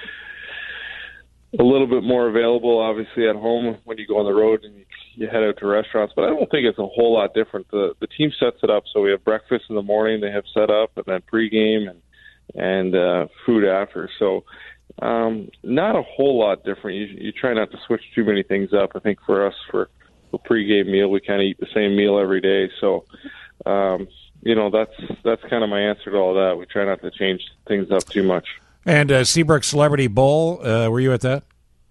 a little bit more available, obviously at home when you go on the road and you, you head out to restaurants. But I don't think it's a whole lot different. The the team sets it up so we have breakfast in the morning. They have set up, and then pregame and and uh, food after. So. Um, not a whole lot different. You, you try not to switch too many things up. I think for us, for the pregame meal, we kind of eat the same meal every day. So, um, you know, that's that's kind of my answer to all that. We try not to change things up too much. And uh, Seabrook Celebrity Bowl, uh, were you at that?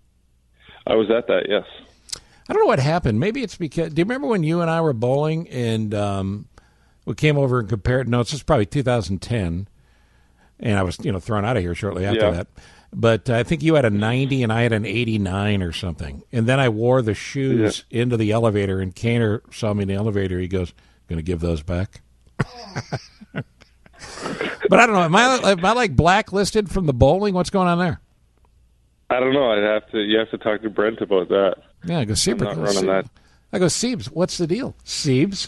I was at that, yes. I don't know what happened. Maybe it's because, do you remember when you and I were bowling and um, we came over and compared notes? This is probably two thousand ten, and I was, you know, thrown out of here shortly after yeah. that. But I think you had a ninety and I had an eighty-nine or something. And then I wore the shoes yeah. into the elevator, and Kaner saw me in the elevator. He goes, going to give those back? But I don't know. Am I, am I like blacklisted from the bowling? What's going on there? I don't know. I'd have to. You have to talk to Brent about that. Yeah, I go, Siebert. I'm not running that. I go, Siebes, what's the deal? Siebes?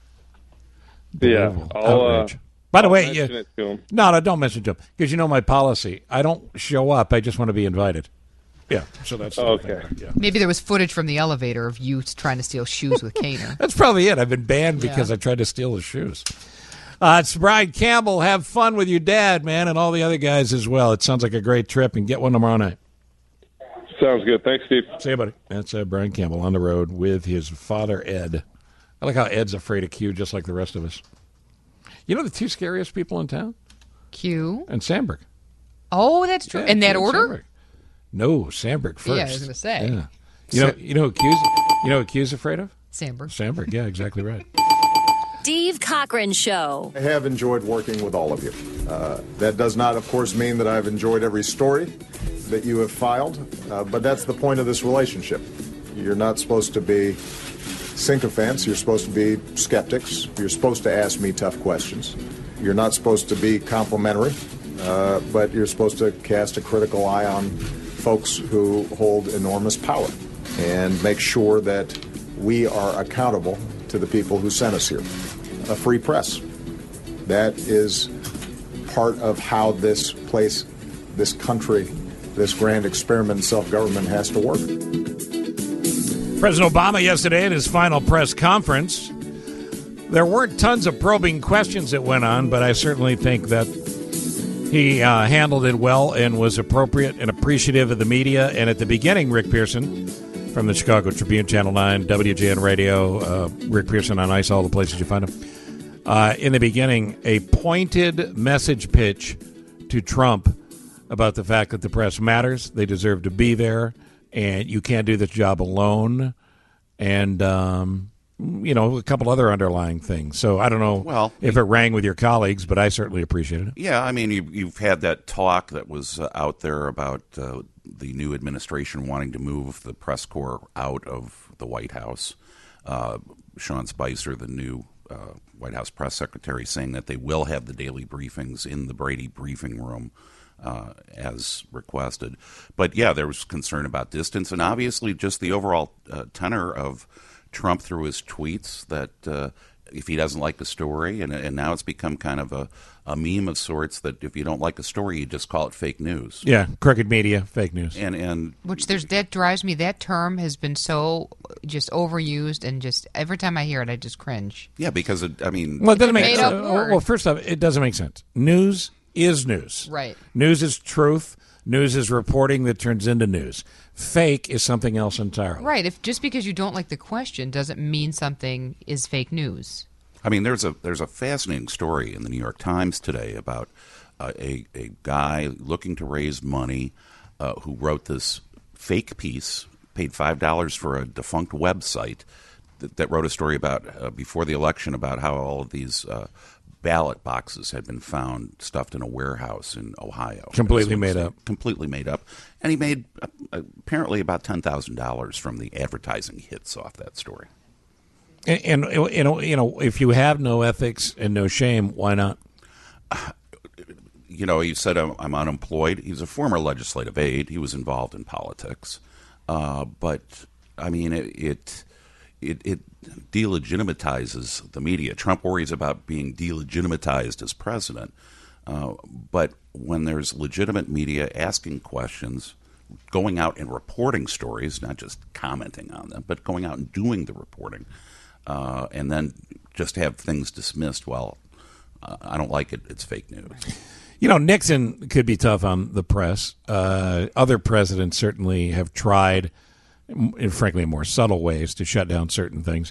Yeah. I'll, uh, By the I'll way, you, no, no, don't mention it to him because you know my policy. I don't show up. I just want to be invited. Yeah, so that's okay. Yeah. Maybe there was footage from the elevator of you trying to steal shoes with Kaner. That's probably it. I've been banned because yeah. I tried to steal his shoes. Uh, it's Brian Campbell. Have fun with your dad, man, and all the other guys as well. It sounds like a great trip, and get one tomorrow night. Sounds good. Thanks, Steve. See you, buddy. That's uh, Brian Campbell on the road with his father, Ed. I like how Ed's afraid of Q, just like the rest of us. You know the two scariest people in town? Q and Sandberg. Oh, that's true. Yeah, in that Q order? Sandberg. No, Sandberg first. Yeah, I was going to say. Yeah. You know, you know who Q's, you know who Q's afraid of? Sandberg. Sandberg, yeah, exactly right. Steve Cochran Show. I have enjoyed working with all of you. Uh, that does not, of course, mean that I've enjoyed every story that you have filed, uh, but that's the point of this relationship. You're not supposed to be sycophants. You're supposed to be skeptics. You're supposed to ask me tough questions. You're not supposed to be complimentary, uh, but you're supposed to cast a critical eye on folks who hold enormous power and make sure that we are accountable to the people who sent us here. A free press. That is part of how this place, this country, this grand experiment in self-government has to work. President Obama yesterday at his final press conference, there weren't tons of probing questions that went on, but I certainly think that he uh, handled it well and was appropriate and appreciative of the media. And at the beginning, Rick Pearson from the Chicago Tribune, Channel nine, W G N Radio, uh, Rick Pearson on Ice, all the places you find him. Uh, in the beginning, a pointed message pitch to Trump about the fact that the press matters. They deserve to be there, and you can't do this job alone. And, um, you know, a couple other underlying things. So I don't know well, if it rang with your colleagues, but I certainly appreciated it. Yeah, I mean, you, you've had that talk that was uh, out there about uh, the new administration wanting to move the press corps out of the White House. Uh, Sean Spicer, the new uh, White House press secretary, saying that they will have the daily briefings in the Brady briefing room uh, as requested. But, yeah, there was concern about distance and obviously just the overall uh, tenor of Trump through his tweets that uh, if he doesn't like the story, and, and now it's become kind of a, a meme of sorts that if you don't like a story, you just call it fake news. Yeah, crooked media, fake news. And and Which there's that drives me. That term has been so just overused, and just every time I hear it, I just cringe. Yeah, because, it, I mean... Well, it doesn't make uh, Well, first off, it doesn't make sense. News is news. Right. News is truth. News is reporting that turns into news. Fake is something else entirely. Right. If just because you don't like the question doesn't mean something is fake news. I mean, there's a there's a fascinating story in the New York Times today about uh, a a guy looking to raise money uh, who wrote this fake piece, paid five dollars for a defunct website that, that wrote a story about uh, before the election about how all of these uh, ballot boxes had been found stuffed in a warehouse in Ohio. Completely made up. Completely made up. And he made uh, apparently about ten thousand dollars from the advertising hits off that story. And, and you know, you know, if you have no ethics and no shame, why not? You know, he said, I'm, I'm unemployed. He's a former legislative aide. He was involved in politics. Uh, but, I mean, it, it it it delegitimizes the media. Trump worries about being delegitimized as president. Uh, but when there's legitimate media asking questions, going out and reporting stories, not just commenting on them, but going out and doing the reporting, uh, and then just have things dismissed, well, uh, I don't like it, it's fake news. You know, Nixon could be tough on the press. Uh, other presidents certainly have tried, in frankly, in more subtle ways to shut down certain things.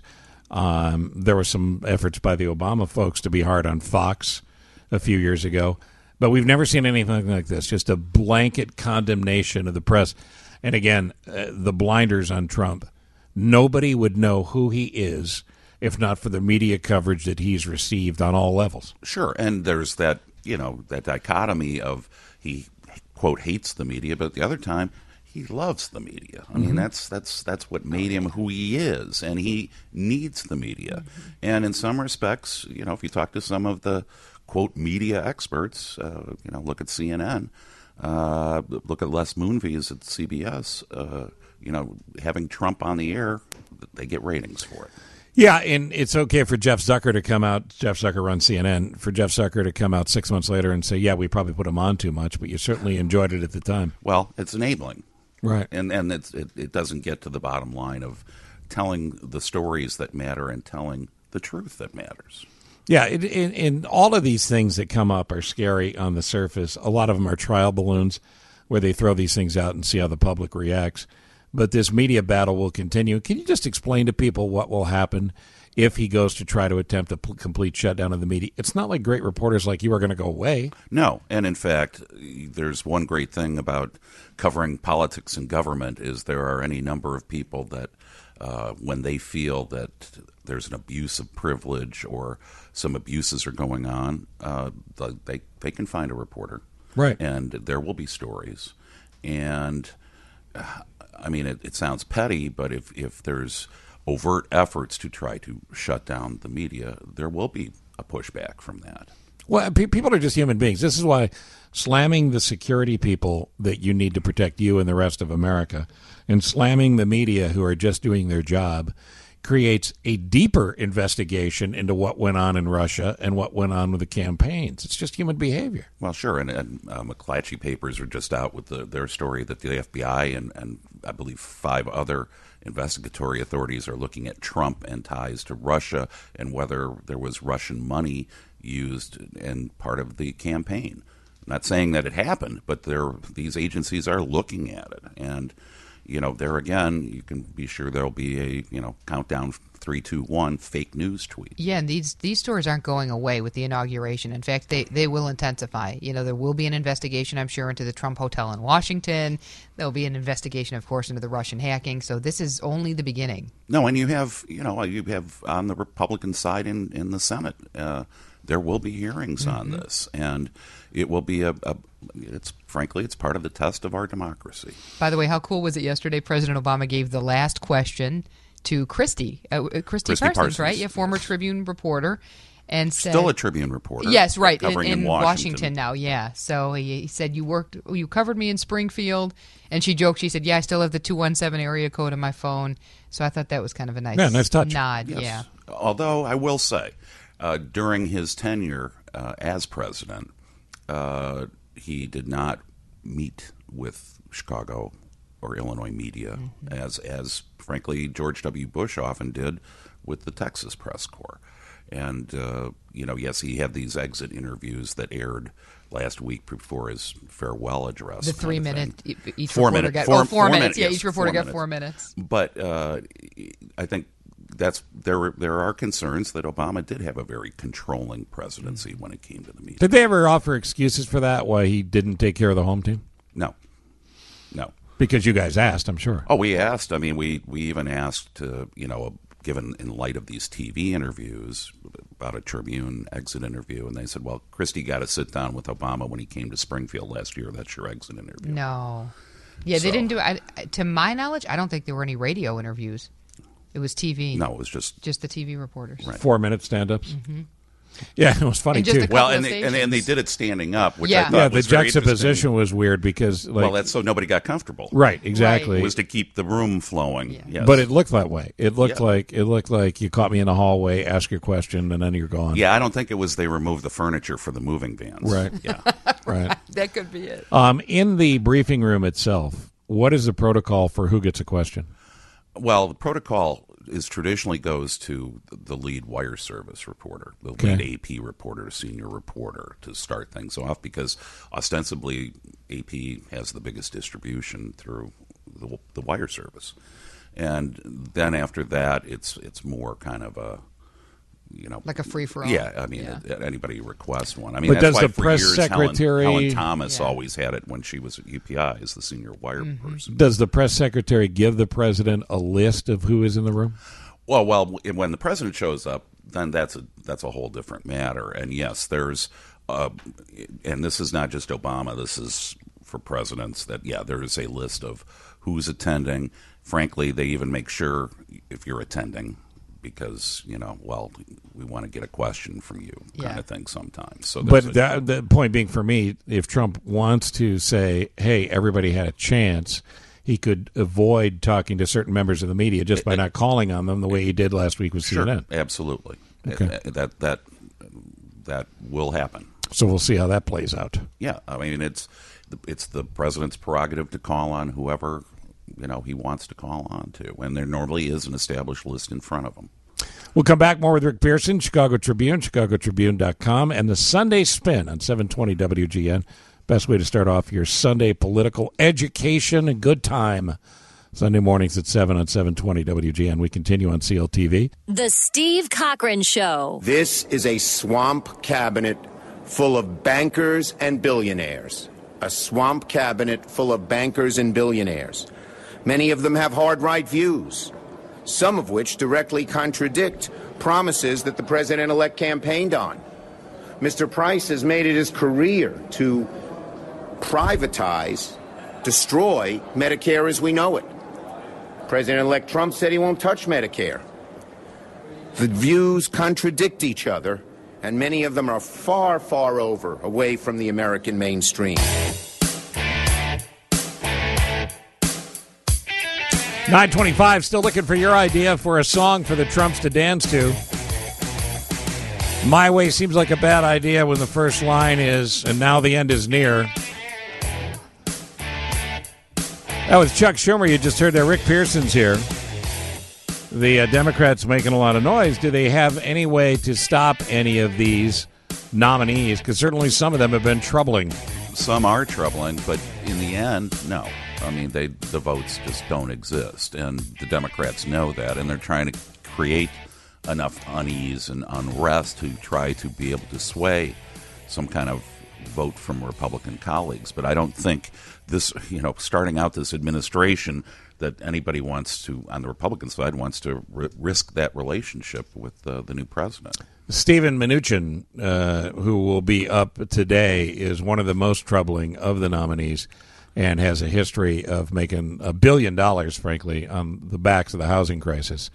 Um, there were some efforts by the Obama folks to be hard on Fox a few years ago. But we've never seen anything like this, just a blanket condemnation of the press. And again, uh, the blinders on Trump. Nobody would know who he is if not for the media coverage that he's received on all levels. Sure, and there's that, you know, that dichotomy of he, quote, hates the media, but at the other time, he loves the media. I mean, mm-hmm. that's that's that's what made him who he is, and he needs the media. Mm-hmm. And in some respects, you know, if you talk to some of the, quote, media experts, uh, you know, look at C N N, uh, look at Les Moonves at C B S, uh, you know, having Trump on the air, they get ratings for it. Yeah, and it's okay for Jeff Zucker to come out, Jeff Zucker runs C N N, for Jeff Zucker to come out six months later and say, yeah, we probably put him on too much, but you certainly enjoyed it at the time. Well, it's enabling. Right. And and it's, it, it doesn't get to the bottom line of telling the stories that matter and telling the truth that matters. Yeah, it, it, and all of these things that come up are scary on the surface. A lot of them are trial balloons where they throw these things out and see how the public reacts. But this media battle will continue. Can you just explain to people what will happen if he goes to try to attempt a p- complete shutdown of the media? It's not like great reporters like you are going to go away. No, and in fact, there's one great thing about covering politics and government is there are any number of people that uh, when they feel that there's an abuse of privilege or some abuses are going on, uh, they they can find a reporter. Right. And there will be stories. And, uh, I mean, it, it sounds petty, but if, if there's overt efforts to try to shut down the media, there will be a pushback from that. Well, pe- people are just human beings. This is why slamming the security people that you need to protect you and the rest of America and slamming the media who are just doing their job creates a deeper investigation into what went on in Russia and what went on with the campaigns. It's just human behavior. Well, sure, and, and uh, McClatchy Papers are just out with the, their story that the F B I and, and I believe five other investigatory authorities are looking at Trump and ties to Russia and whether there was Russian money used in part of the campaign. I'm not saying that it happened, but these agencies are looking at it. And you know, there again, you can be sure there'll be a, you know, countdown three, two, one fake news tweet. Yeah, and these these stories aren't going away with the inauguration. In fact, they, they will intensify. You know, there will be an investigation, I'm sure, into the Trump Hotel in Washington. There'll be an investigation, of course, into the Russian hacking. So this is only the beginning. No, and you have, you know, you have on the Republican side in, in the Senate, uh, there will be hearings mm-hmm. on this, and it will be a, a, it's frankly, it's part of the test of our democracy. By the way, how cool was it yesterday? President Obama gave the last question to Christy, uh, Christy, Christy Parsons, Parsons, right? Yeah, former Tribune reporter. And said, still a Tribune reporter. Yes, right, in, covering in, in Washington. Washington now, yeah. So he, he said, you worked, you covered me in Springfield. And she joked, she said, yeah, I still have the two one seven area code on my phone. So I thought that was kind of a nice, yeah, nice touch. nod. Yes. Yeah. Although I will say, uh, during his tenure uh, as president, uh, he did not meet with Chicago or Illinois media, mm-hmm. as, as frankly, George W. Bush often did with the Texas press corps. And, uh, you know, yes, he had these exit interviews that aired last week before his farewell address. The three minute, each four reporter minute, got, four, oh, four, four minutes. minutes. Yeah, Yes, each reporter four got minutes. four minutes. But uh, I think that's there. There are concerns that Obama did have a very controlling presidency when it came to the media. Did they ever offer excuses for that, why he didn't take care of the home team? No. No. Because you guys asked, I'm sure. Oh, we asked. I mean, we, we even asked, to, you know, given in light of these T V interviews about a Tribune exit interview, and they said, well, Christie got to sit down with Obama when he came to Springfield last year. That's your exit interview. No. Yeah, So- they didn't do I, to my knowledge, I don't think there were any radio interviews. It was T V. No, it was just Just the T V reporters. Four minute stand ups. Mm-hmm. Yeah, it was funny And just too. a couple Well, of and they, and, they, and they did it standing up, which Yeah. I thought yeah, the was very juxtaposition interesting. was weird because, like, well, that's so nobody got comfortable. right, exactly. It was to keep the room flowing. Yes. But it looked that way. It looked Yeah. like it looked like you caught me in the hallway, ask your question, and then you're gone. Yeah, I don't think it was they removed the furniture for the moving vans. Right. Yeah. Right. That could be it. Um, in the briefing room itself, what is the protocol for who gets a question? Well, the protocol is traditionally goes to the lead wire service reporter, the Okay. lead A P reporter, senior reporter, to start things off, because ostensibly A P has the biggest distribution through the, the wire service, and then after that, it's it's more kind of a, you know, Like a free-for-all. Yeah, I mean, Yeah. uh, anybody requests one. I mean, But that's does why the for press years secretary- Helen, Helen Thomas Yeah. always had it when she was at U P I as the senior wire Mm-hmm. person. Does the press secretary give the president a list of who is in the room? Well, well, when the president shows up, then that's a that's a whole different matter. And yes, there's, uh, and this is not just Obama. This is for presidents. That yeah, there is a list of who's attending. Frankly, they even make sure if you're attending, because you know, well, we want to get a question from you, kind Yeah. of thing. Sometimes, so there's But a- that, the point being for me, if Trump wants to say, hey, everybody had a chance, he could avoid talking to certain members of the media just by not calling on them the way he did last week with sure, C N N. absolutely, Okay. Uh, that that that will happen. So we'll see how that plays out. Yeah, I mean it's it's the president's prerogative to call on whoever you know he wants to call on to, and there normally is an established list in front of him. We'll come back more with Rick Pearson, Chicago Tribune, chicago tribune dot com, and the Sunday Spin on seven twenty W G N. Best way to start off your Sunday political education and good time. Sunday mornings at seven on seven twenty W G N. We continue on C L T V. The Steve Cochran Show. This is a swamp cabinet full of bankers and billionaires. A swamp cabinet full of bankers and billionaires. Many of them have hard right views, some of which directly contradict promises that the president-elect campaigned on. Mister Price has made it his career to privatize, destroy Medicare as we know it. President-elect Trump said he won't touch Medicare. The views contradict each other, and many of them are far, far over, away from the American mainstream. nine twenty-five, still looking for your idea for a song for the Trumps to dance to. My Way seems like a bad idea when the first line is, and now the end is near. That was Chuck Schumer. You just heard that. Rick Pearson's here. The uh, Democrats making a lot of noise. Do they have any way to stop any of these nominees? Because certainly some of them have been troubling. Some are troubling, but in the end, no. I mean, they the votes just don't exist, and the Democrats know that, and they're trying to create enough unease and unrest to try to be able to sway some kind of vote from Republican colleagues. But I don't think this, you know, starting out this administration, that anybody wants to, on the Republican side, wants to r- risk that relationship with uh, the new president. Stephen Mnuchin, uh, who will be up today, is one of the most troubling of the nominees and has a history of making a billion dollars, frankly, on the backs of the housing crisis.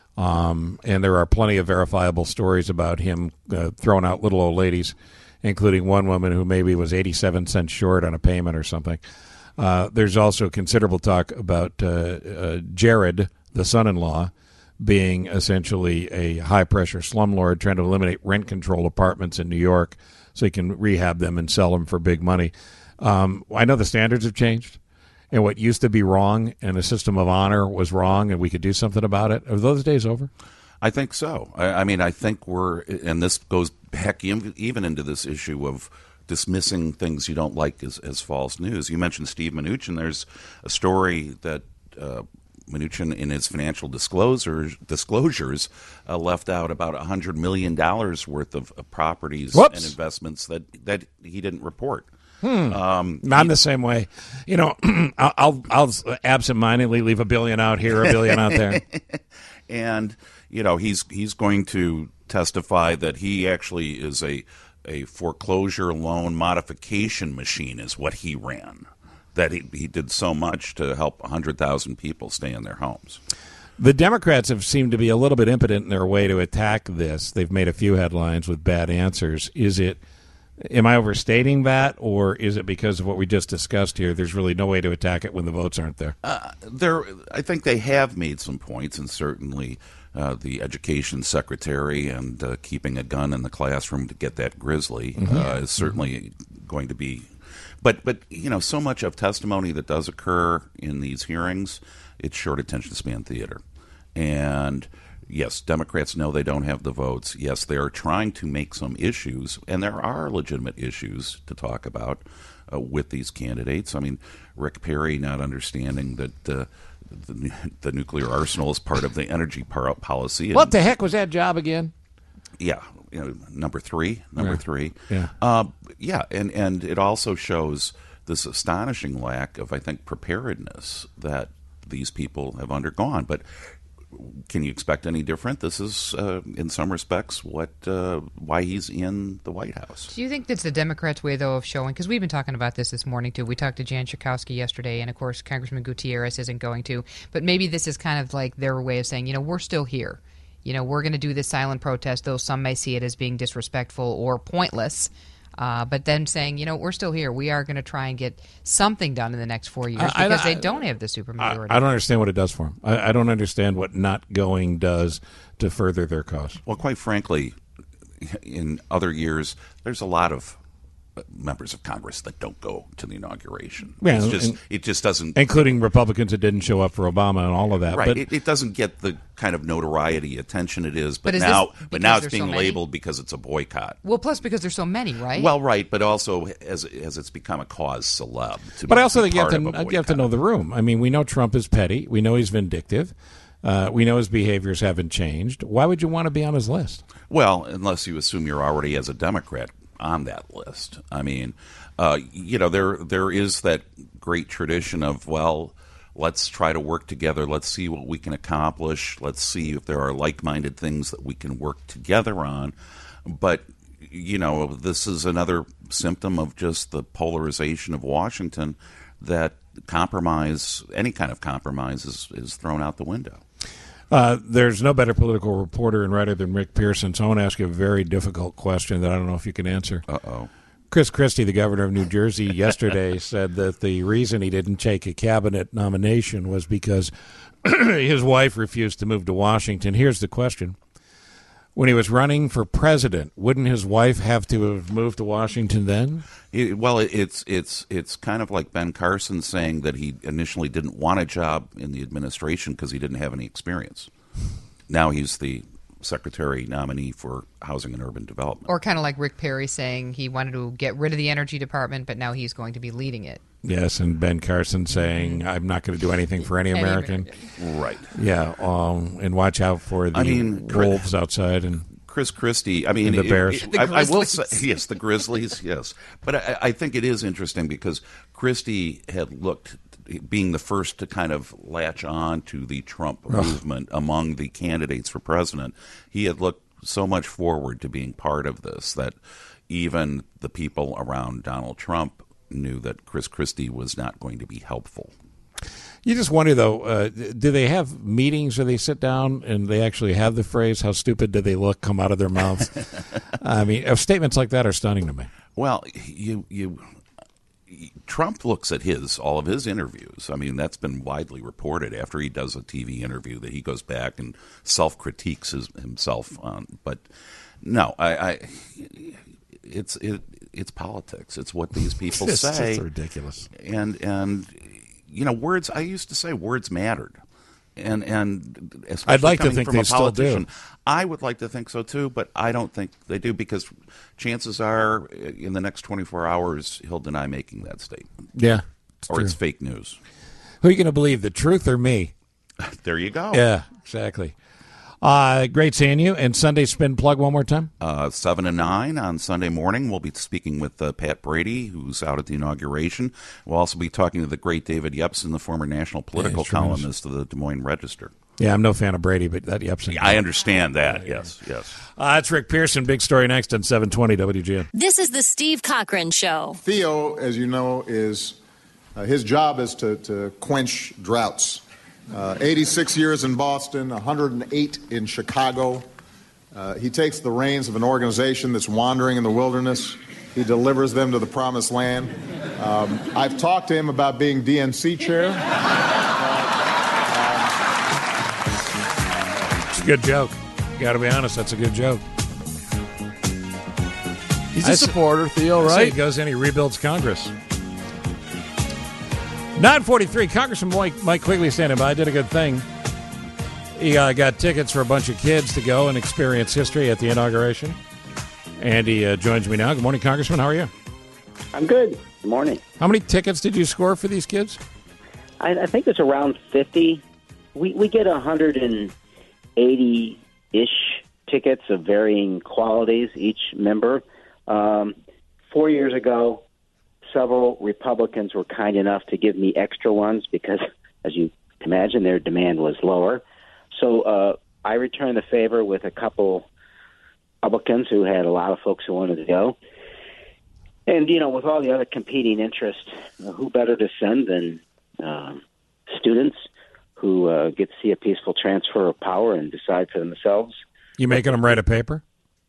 Um, and there are plenty of verifiable stories about him uh, throwing out little old ladies, including one woman who maybe was eighty-seven cents short on a payment or something. Uh, there's also considerable talk about uh, uh, Jared, the son-in-law, being essentially a high-pressure slumlord trying to eliminate rent-control apartments in New York so he can rehab them and sell them for big money. Um, I know the standards have changed, and what used to be wrong and a system of honor was wrong and we could do something about it. Are those days over? I think so. I, I mean, I think we're, and this goes back even into this issue of dismissing things you don't like as, as false news. You mentioned Steve Mnuchin. There's a story that uh, Mnuchin, in his financial disclosures, disclosures uh, left out about one hundred million dollars worth of, of properties Whoops. and investments that, that he didn't report. Hmm. Um, I'm the same way. You know, I'll, I'll, I'll absentmindedly leave a billion out here, a billion out there. And, you know, he's he's going to testify that he actually is a a foreclosure loan modification machine is what he ran, that he, he did so much to help one hundred thousand people stay in their homes. The Democrats have seemed to be a little bit impotent in their way to attack this. They've made a few headlines with bad answers. Is it, am I overstating that, or is it because of what we just discussed here? There's really no way to attack it when the votes aren't there. Uh, there, I think they have made some points, and certainly Uh, the education secretary and uh, keeping a gun in the classroom to get that grizzly Mm-hmm. uh, is certainly mm-hmm. going to be. But, but you know, so much of testimony that does occur in these hearings, it's short attention span theater. And yes, Democrats know they don't have the votes. Yes, they are trying to make some issues, and there are legitimate issues to talk about uh, with these candidates. I mean, Rick Perry not understanding that uh, the, the nuclear arsenal is part of the energy par- policy. And, what the heck was that job again? Yeah, you know, number three, number Yeah. three. Yeah. Uh, yeah, and, and it also shows this astonishing lack of, I think, preparedness that these people have undergone. But can you expect any different? This is, uh, in some respects, what uh, why he's in the White House. Do you think that's the Democrats' way, though, of showing? Because we've been talking about this this morning, too. We talked to Jan Schakowsky yesterday, and, of course, Congressman Gutierrez isn't going to. But maybe this is kind of like their way of saying, you know, we're still here. You know, we're going to do this silent protest, though some may see it as being disrespectful or pointless. Uh, but then saying, you know, we're still here. We are going to try and get something done in the next four years I- I- because I- they don't have the supermajority. I don't understand what it does for them. I, I don't understand what not going does to further their cause. Well, quite frankly, in other years, there's a lot of members of Congress that don't go to the inauguration. Yeah, it's just, and- it just doesn't... Including Republicans that didn't show up for Obama and all of that. Right. But It, it doesn't get the kind of notoriety, attention it is. But, But is now, this but now because it's there's so being many? labeled because it's a boycott. Well, plus because there's so many, right? Well, right, but also as as it's become a cause celeb. To But be I also think you have, part of a to, you have to know the room. I mean, we know Trump is petty. We know he's vindictive. Uh, we know his behaviors haven't changed. Why would you want to be on his list? Well, unless you assume you're already, as a Democrat, on that list. I mean, uh, you know, there there is that great tradition of, well, let's try to work together. Let's see what we can accomplish. Let's see if there are like-minded things that we can work together on. But, you know, this is another symptom of just the polarization of Washington, that compromise, any kind of compromise, is, is thrown out the window. Uh, there's no better political reporter and writer than Rick Pearson, so I want to ask you a very difficult question that I don't know if you can answer. Uh-oh. Chris Christie, the governor of New Jersey, yesterday said that the reason he didn't take a cabinet nomination was because his wife refused to move to Washington. Here's the question. When he was running for president, wouldn't his wife have to have moved to Washington then? It, well, it, it's it's it's kind of like Ben Carson saying that he initially didn't want a job in the administration because he didn't have any experience. Now he's the secretary nominee for Housing and Urban Development. Or kind of like Rick Perry saying he wanted to get rid of the energy department, but now he's going to be leading it. Yes, and Ben Carson saying, I'm not going to do anything for any Any American. American. Right. Yeah, um, and watch out for the I mean, wolves outside and Chris Christie. I mean, and the it- Bears. it- I, I will say, yes, the Grizzlies, yes. But I, I think it is interesting because Christie had looked, being the first to kind of latch on to the Trump movement among the candidates for president, he had looked so much forward to being part of this that even the people around Donald Trump knew that Chris Christie was not going to be helpful. You just wonder, though, uh, do they have meetings where they sit down and they actually have the phrase, how stupid do they look, come out of their mouths? I mean, uh, statements like that are stunning to me. Well, you you Trump looks at his all of his interviews. I mean, that's been widely reported after he does a T V interview that he goes back and self-critiques his, himself on. But no, I, I it's it, it's politics. It's what these people It's say. just ridiculous. And and you know, words. I used to say words mattered. And and especially I'd like to coming think from they a still do. politician, I would like to think so too, but I don't think they do because chances are, in the next twenty-four hours, he'll deny making that statement. Yeah, it's or true. it's fake news. Who are you going to believe, the truth or me? There you go. Yeah, exactly. Uh, great seeing you. And Sunday Spin Plug one more time. Uh, seven and nine on Sunday morning. We'll be speaking with uh, Pat Brady, who's out at the inauguration. We'll also be talking to the great David Yepsen, the former national political he's tremendous. columnist of the Des Moines Register. Yeah, I'm no fan of Brady, but that Yepsen. I understand that. Yes, yes. Uh, that's Rick Pearson. Big story next on seven twenty W G N. This is the Steve Cochran Show. Theo, as you know, is uh, his job is to, to quench droughts. Uh, eighty-six years in Boston, one hundred eight in Chicago. Uh, he takes the reins of an organization that's wandering in the wilderness. He delivers them to the promised land. Um, I've talked to him about being D N C chair. It's a good joke. Got to be honest, that's a good joke. He's I a s- supporter, Theo, I say right? He goes in, he rebuilds Congress. nine forty-three, Congressman Mike, Mike Quigley standing by. Did a good thing. He uh, got tickets for a bunch of kids to go and experience history at the inauguration. And he uh, joins me now. Good morning, Congressman. How are you? I'm good. Good morning. How many tickets did you score for these kids? I, I think it's around fifty. We we get one hundred eighty-ish tickets of varying qualities, each member. Um, four years ago, several Republicans were kind enough to give me extra ones because, as you can imagine, their demand was lower. So uh, I returned the favor with a couple Republicans who had a lot of folks who wanted to go. And, you know, with all the other competing interests, uh, who better to send than um, students who uh, get to see a peaceful transfer of power and decide for themselves? You making them write a paper?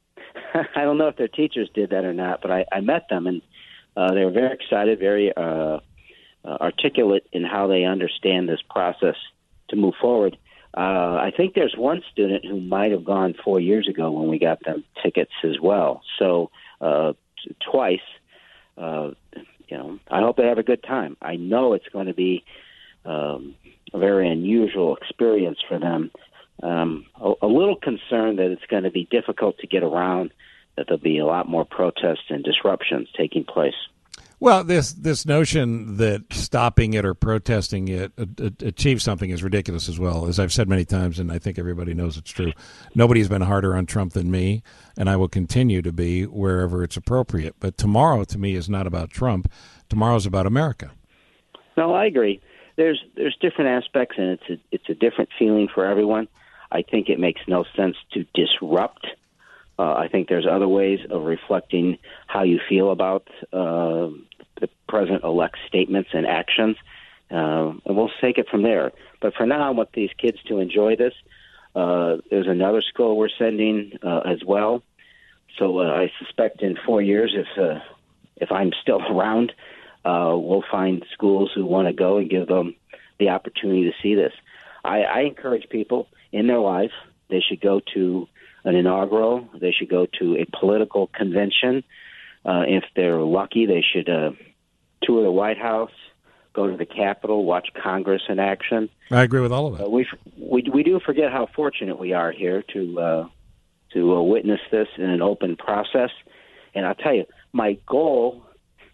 I don't know if their teachers did that or not, but I, I met them, and uh, they were very excited, very uh, uh, articulate in how they understand this process to move forward. Uh, I think there's one student who might have gone four years ago when we got them tickets as well. So uh, t- twice, uh, you know, I hope they have a good time. I know it's going to be um, a very unusual experience for them. Um, a, a little concerned that it's going to be difficult to get around, that there'll be a lot more protests and disruptions taking place. Well, this this notion that stopping it or protesting it uh, uh, achieves something is ridiculous as well. As I've said many times, and I think everybody knows it's true, nobody's been harder on Trump than me, and I will continue to be wherever it's appropriate. But tomorrow, to me, is not about Trump. Tomorrow's about America. No, I agree. There's there's different aspects, and it's a, it's a different feeling for everyone. I think it makes no sense to disrupt. Uh, I think there's other ways of reflecting how you feel about uh, the president-elect's statements and actions, uh, and we'll take it from there. But for now, I want these kids to enjoy this. Uh, there's another school we're sending uh, as well. So uh, I suspect in four years, if uh, if I'm still around, uh, we'll find schools who want to go and give them the opportunity to see this. I, I encourage people in their life, they should go to an inaugural. They should go to a political convention. Uh, if they're lucky, they should uh, tour the White House, go to the Capitol, watch Congress in action. I agree with all of that. Uh, we, we we do forget how fortunate we are here to uh, to uh, witness this in an open process. And I'll tell you, my goal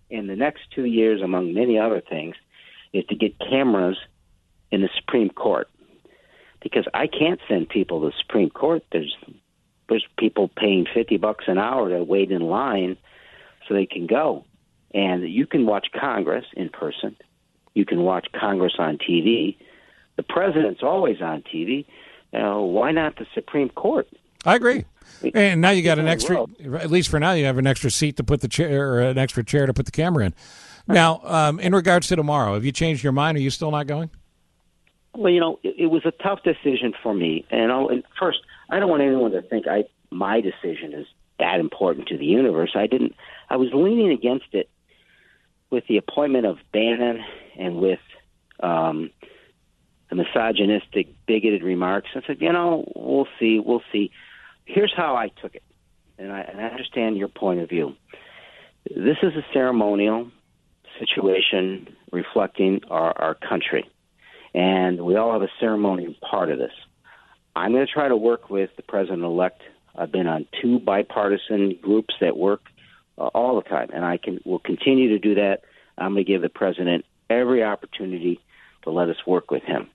in the next two years, among many other things, is to get cameras in the Supreme Court. Because I can't send people to the Supreme Court. There's there's people paying fifty bucks an hour to wait in line so they can go. And you can watch Congress in person. You can watch Congress on T V. The president's always on T V. You know, why not the Supreme Court? I agree. And now you got an extra, at least for now, you have an extra seat to put the chair, or an extra chair to put the camera in. Now, um, in regards to tomorrow, have you changed your mind? Are you still not going? Well, you know, it, it was a tough decision for me. And, I'll, and first, I don't want anyone to think I my decision is that important to the universe. I didn't. I was leaning against it with the appointment of Bannon and with um, the misogynistic, bigoted remarks. I said, you know, we'll see, we'll see. Here's how I took it, and I, and I understand your point of view. This is a ceremonial situation reflecting our, our country, and we all have a ceremonial part of this. I'm going to try to work with the president-elect. I've been on two bipartisan groups that work uh, all the time, and I can will continue to do that. I'm going to give the president every opportunity to let us work with him.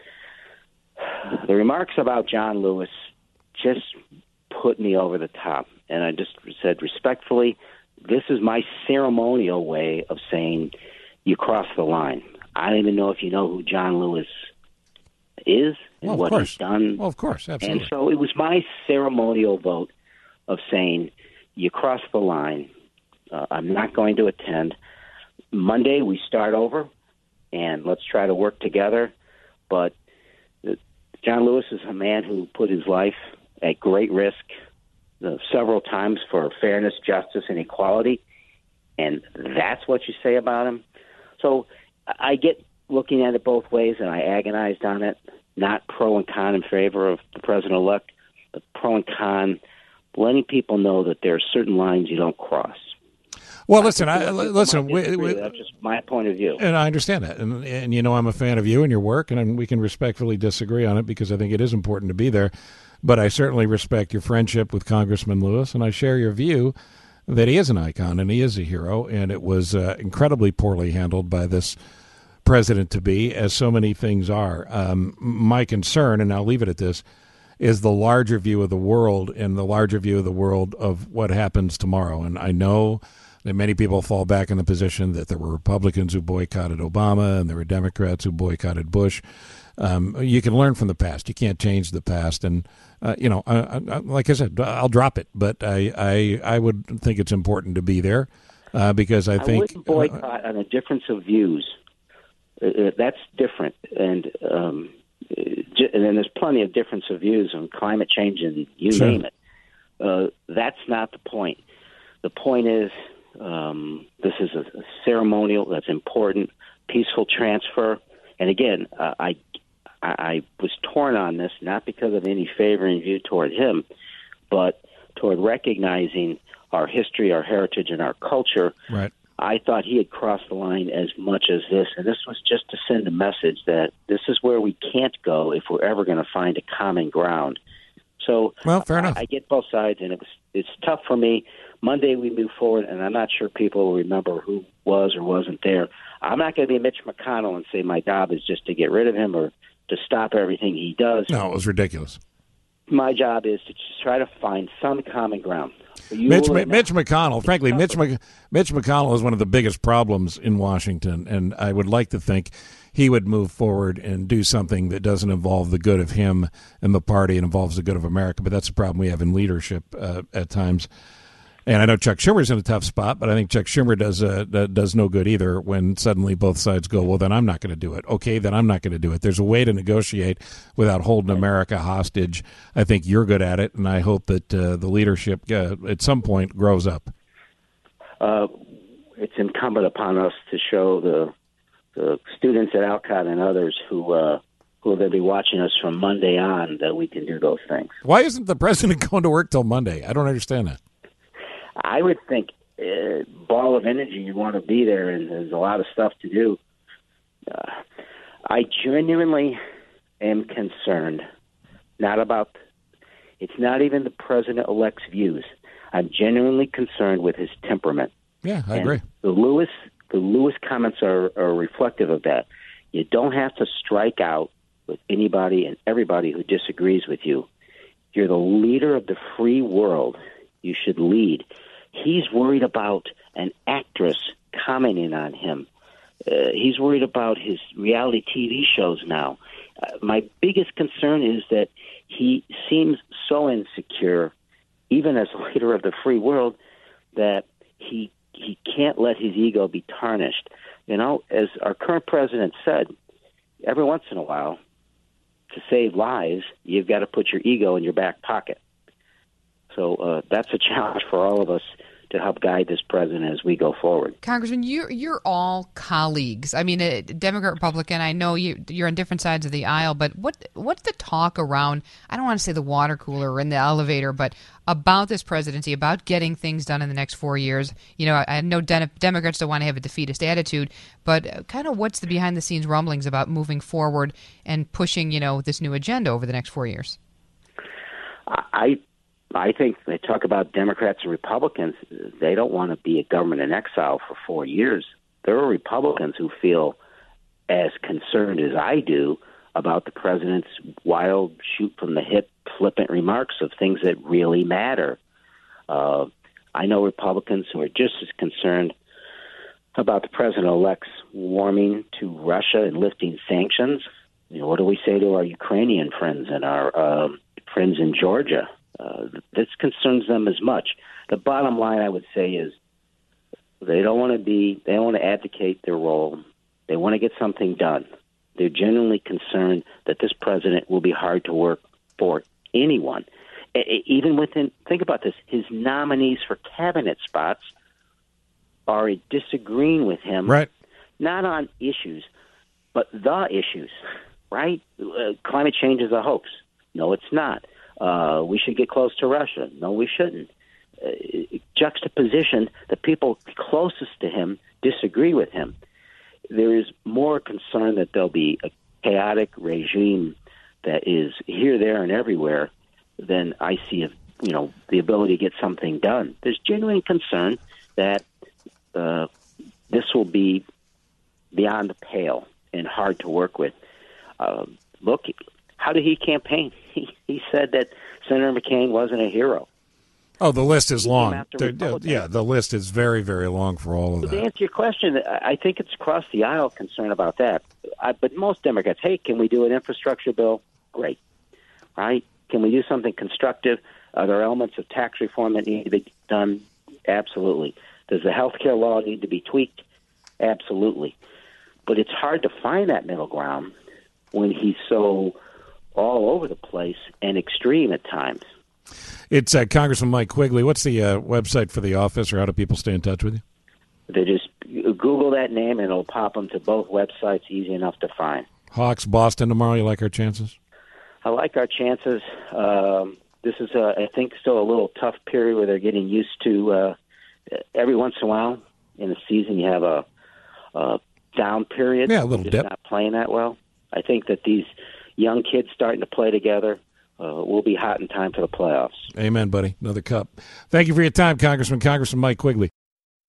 The remarks about John Lewis just put me over the top, and I just said respectfully, this is my ceremonial way of saying you crossed the line. I don't even know if you know who John Lewis is and well, what course. he's done. Well, of course, absolutely. And so it was my ceremonial vote of saying you crossed the line. Uh, I'm not going to attend. Monday we start over, and let's try to work together. But uh, John Lewis is a man who put his life at great risk uh, several times for fairness, justice, and equality, and that's what you say about him. So I get looking at it both ways, and I agonized on it, not pro and con in favor of the president-elect, but pro and con, letting people know that there are certain lines you don't cross. Well, listen, I, listen. We, we, that's just my point of view, and I understand that, and and you know I'm a fan of you and your work, and we can respectfully disagree on it because I think it is important to be there. But I certainly respect your friendship with Congressman Lewis, and I share your view that he is an icon and he is a hero, and it was uh, incredibly poorly handled by this president-to-be, as so many things are. Um, my concern, and I'll leave it at this, is the larger view of the world and the larger view of the world of what happens tomorrow. And I know that many people fall back in the position that there were Republicans who boycotted Obama and there were Democrats who boycotted Bush. Um, you can learn from the past. You can't change the past. And, uh, you know, I, I, like I said, I'll drop it. But I, I, I would think it's important to be there uh, because I think— I wouldn't boycott uh, on a difference of views. Uh, that's different. And, um, and then there's plenty of difference of views on climate change and you sure. name it. Uh, that's not the point. The point is um, this is a ceremonial that's important, peaceful transfer. And again, uh, I I was torn on this, not because of any favoring view toward him, but toward recognizing our history, our heritage, and our culture. Right. I thought he had crossed the line as much as this, and this was just to send a message that this is where we can't go if we're ever going to find a common ground. So well, fair enough. I, I get both sides, and it was, it's tough for me. Monday we move forward, and I'm not sure people will remember who was or wasn't there. I'm not going to be Mitch McConnell and say my job is just to get rid of him or to stop everything he does. No, it was ridiculous. My job is to just try to find some common ground. Mitch, Mitch McConnell, frankly, Mitch, Mitch McConnell is one of the biggest problems in Washington, and I would like to think he would move forward and do something that doesn't involve the good of him and the party and involves the good of America. But that's a problem we have in leadership uh, at times. And I know Chuck Schumer's in a tough spot, but I think Chuck Schumer does uh, does no good either when suddenly both sides go, well, then I'm not going to do it. Okay, then I'm not going to do it. There's a way to negotiate without holding America hostage. I think you're good at it, and I hope that uh, the leadership uh, at some point grows up. Uh, it's incumbent upon us to show the, the students at Alcott and others who uh, who will be watching us from Monday on that we can do those things. Why isn't the president going to work till Monday? I don't understand that. I would think uh, ball of energy, you want to be there, and there's a lot of stuff to do. Uh, I genuinely am concerned, not about, it's not even the president-elect's views. I'm genuinely concerned with his temperament. Yeah, I And agree. The Lewis, the Lewis comments are, are reflective of that. You don't have to strike out with anybody and everybody who disagrees with you. You're the leader of the free world. You should lead. He's worried about an actress commenting on him. Uh, he's worried about his reality T V shows now. Uh, my biggest concern is that he seems so insecure, even as leader of the free world, that he he can't let his ego be tarnished. You know, as our current president said, every once in a while, to save lives, you've got to put your ego in your back pocket. So uh, that's a challenge for all of us to help guide this president as we go forward. Congressman, you're you're all colleagues. I mean, a Democrat, Republican. I know you you're on different sides of the aisle, but what what's the talk around? I don't want to say the water cooler or in the elevator, but about this presidency, about getting things done in the next four years. You know, I, I know De- Democrats don't want to have a defeatist attitude, but kind of what's the behind the scenes rumblings about moving forward and pushing, you know, this new agenda over the next four years? I. I think they talk about Democrats and Republicans. They don't want to be a government in exile for four years. There are Republicans who feel as concerned as I do about the president's wild, shoot-from-the-hip, flippant remarks of things that really matter. Uh, I know Republicans who are just as concerned about the president-elect's warming to Russia and lifting sanctions. You know, what do we say to our Ukrainian friends and our uh, friends in Georgia? Uh, this concerns them as much. The bottom line, I would say, is they don't want to be, they don't want to advocate their role. They want to get something done. They're genuinely concerned that this president will be hard to work for anyone. Even within, think about this, his nominees for cabinet spots are disagreeing with him, right? Not on issues, but the issues, right? Uh, climate change is a hoax. No, it's not. Uh, we should get close to Russia. No, we shouldn't. Uh, juxtaposition, the people closest to him disagree with him. There is more concern that there'll be a chaotic regime that is here, there, and everywhere than I see of, you know, the ability to get something done. There's genuine concern that uh, this will be beyond the pale and hard to work with. Uh, look, how did he campaign? He, he said that Senator McCain wasn't a hero. Oh, the list is He long. came after The- Republicans. yeah, the list is very, very long for all of To that. answer your question, I I think it's across the aisle concern about that. I, but most Democrats, hey, can we do an infrastructure bill? Great. Right? Can we do something constructive? Are there elements of tax reform that need to be done? Absolutely. Does the health care law need to be tweaked? Absolutely. But it's hard to find that middle ground when he's so all over the place and extreme at times. It's uh, Congressman Mike Quigley. What's the uh, website for the office, or how do people stay in touch with you? They just Google that name and it'll pop them to both websites, easy enough to find. Hawks, Boston tomorrow. You like our chances? I like our chances. Um, this is, uh, I think, still a little tough period where they're getting used to. Uh, every once in a while in the season, you have a, a down period. Yeah, a little just dip. Not playing that well. I think that these young kids starting to play together uh, will be hot in time for the playoffs. Amen, buddy. Another cup. Thank you for your time, Congressman. Congressman Mike Quigley.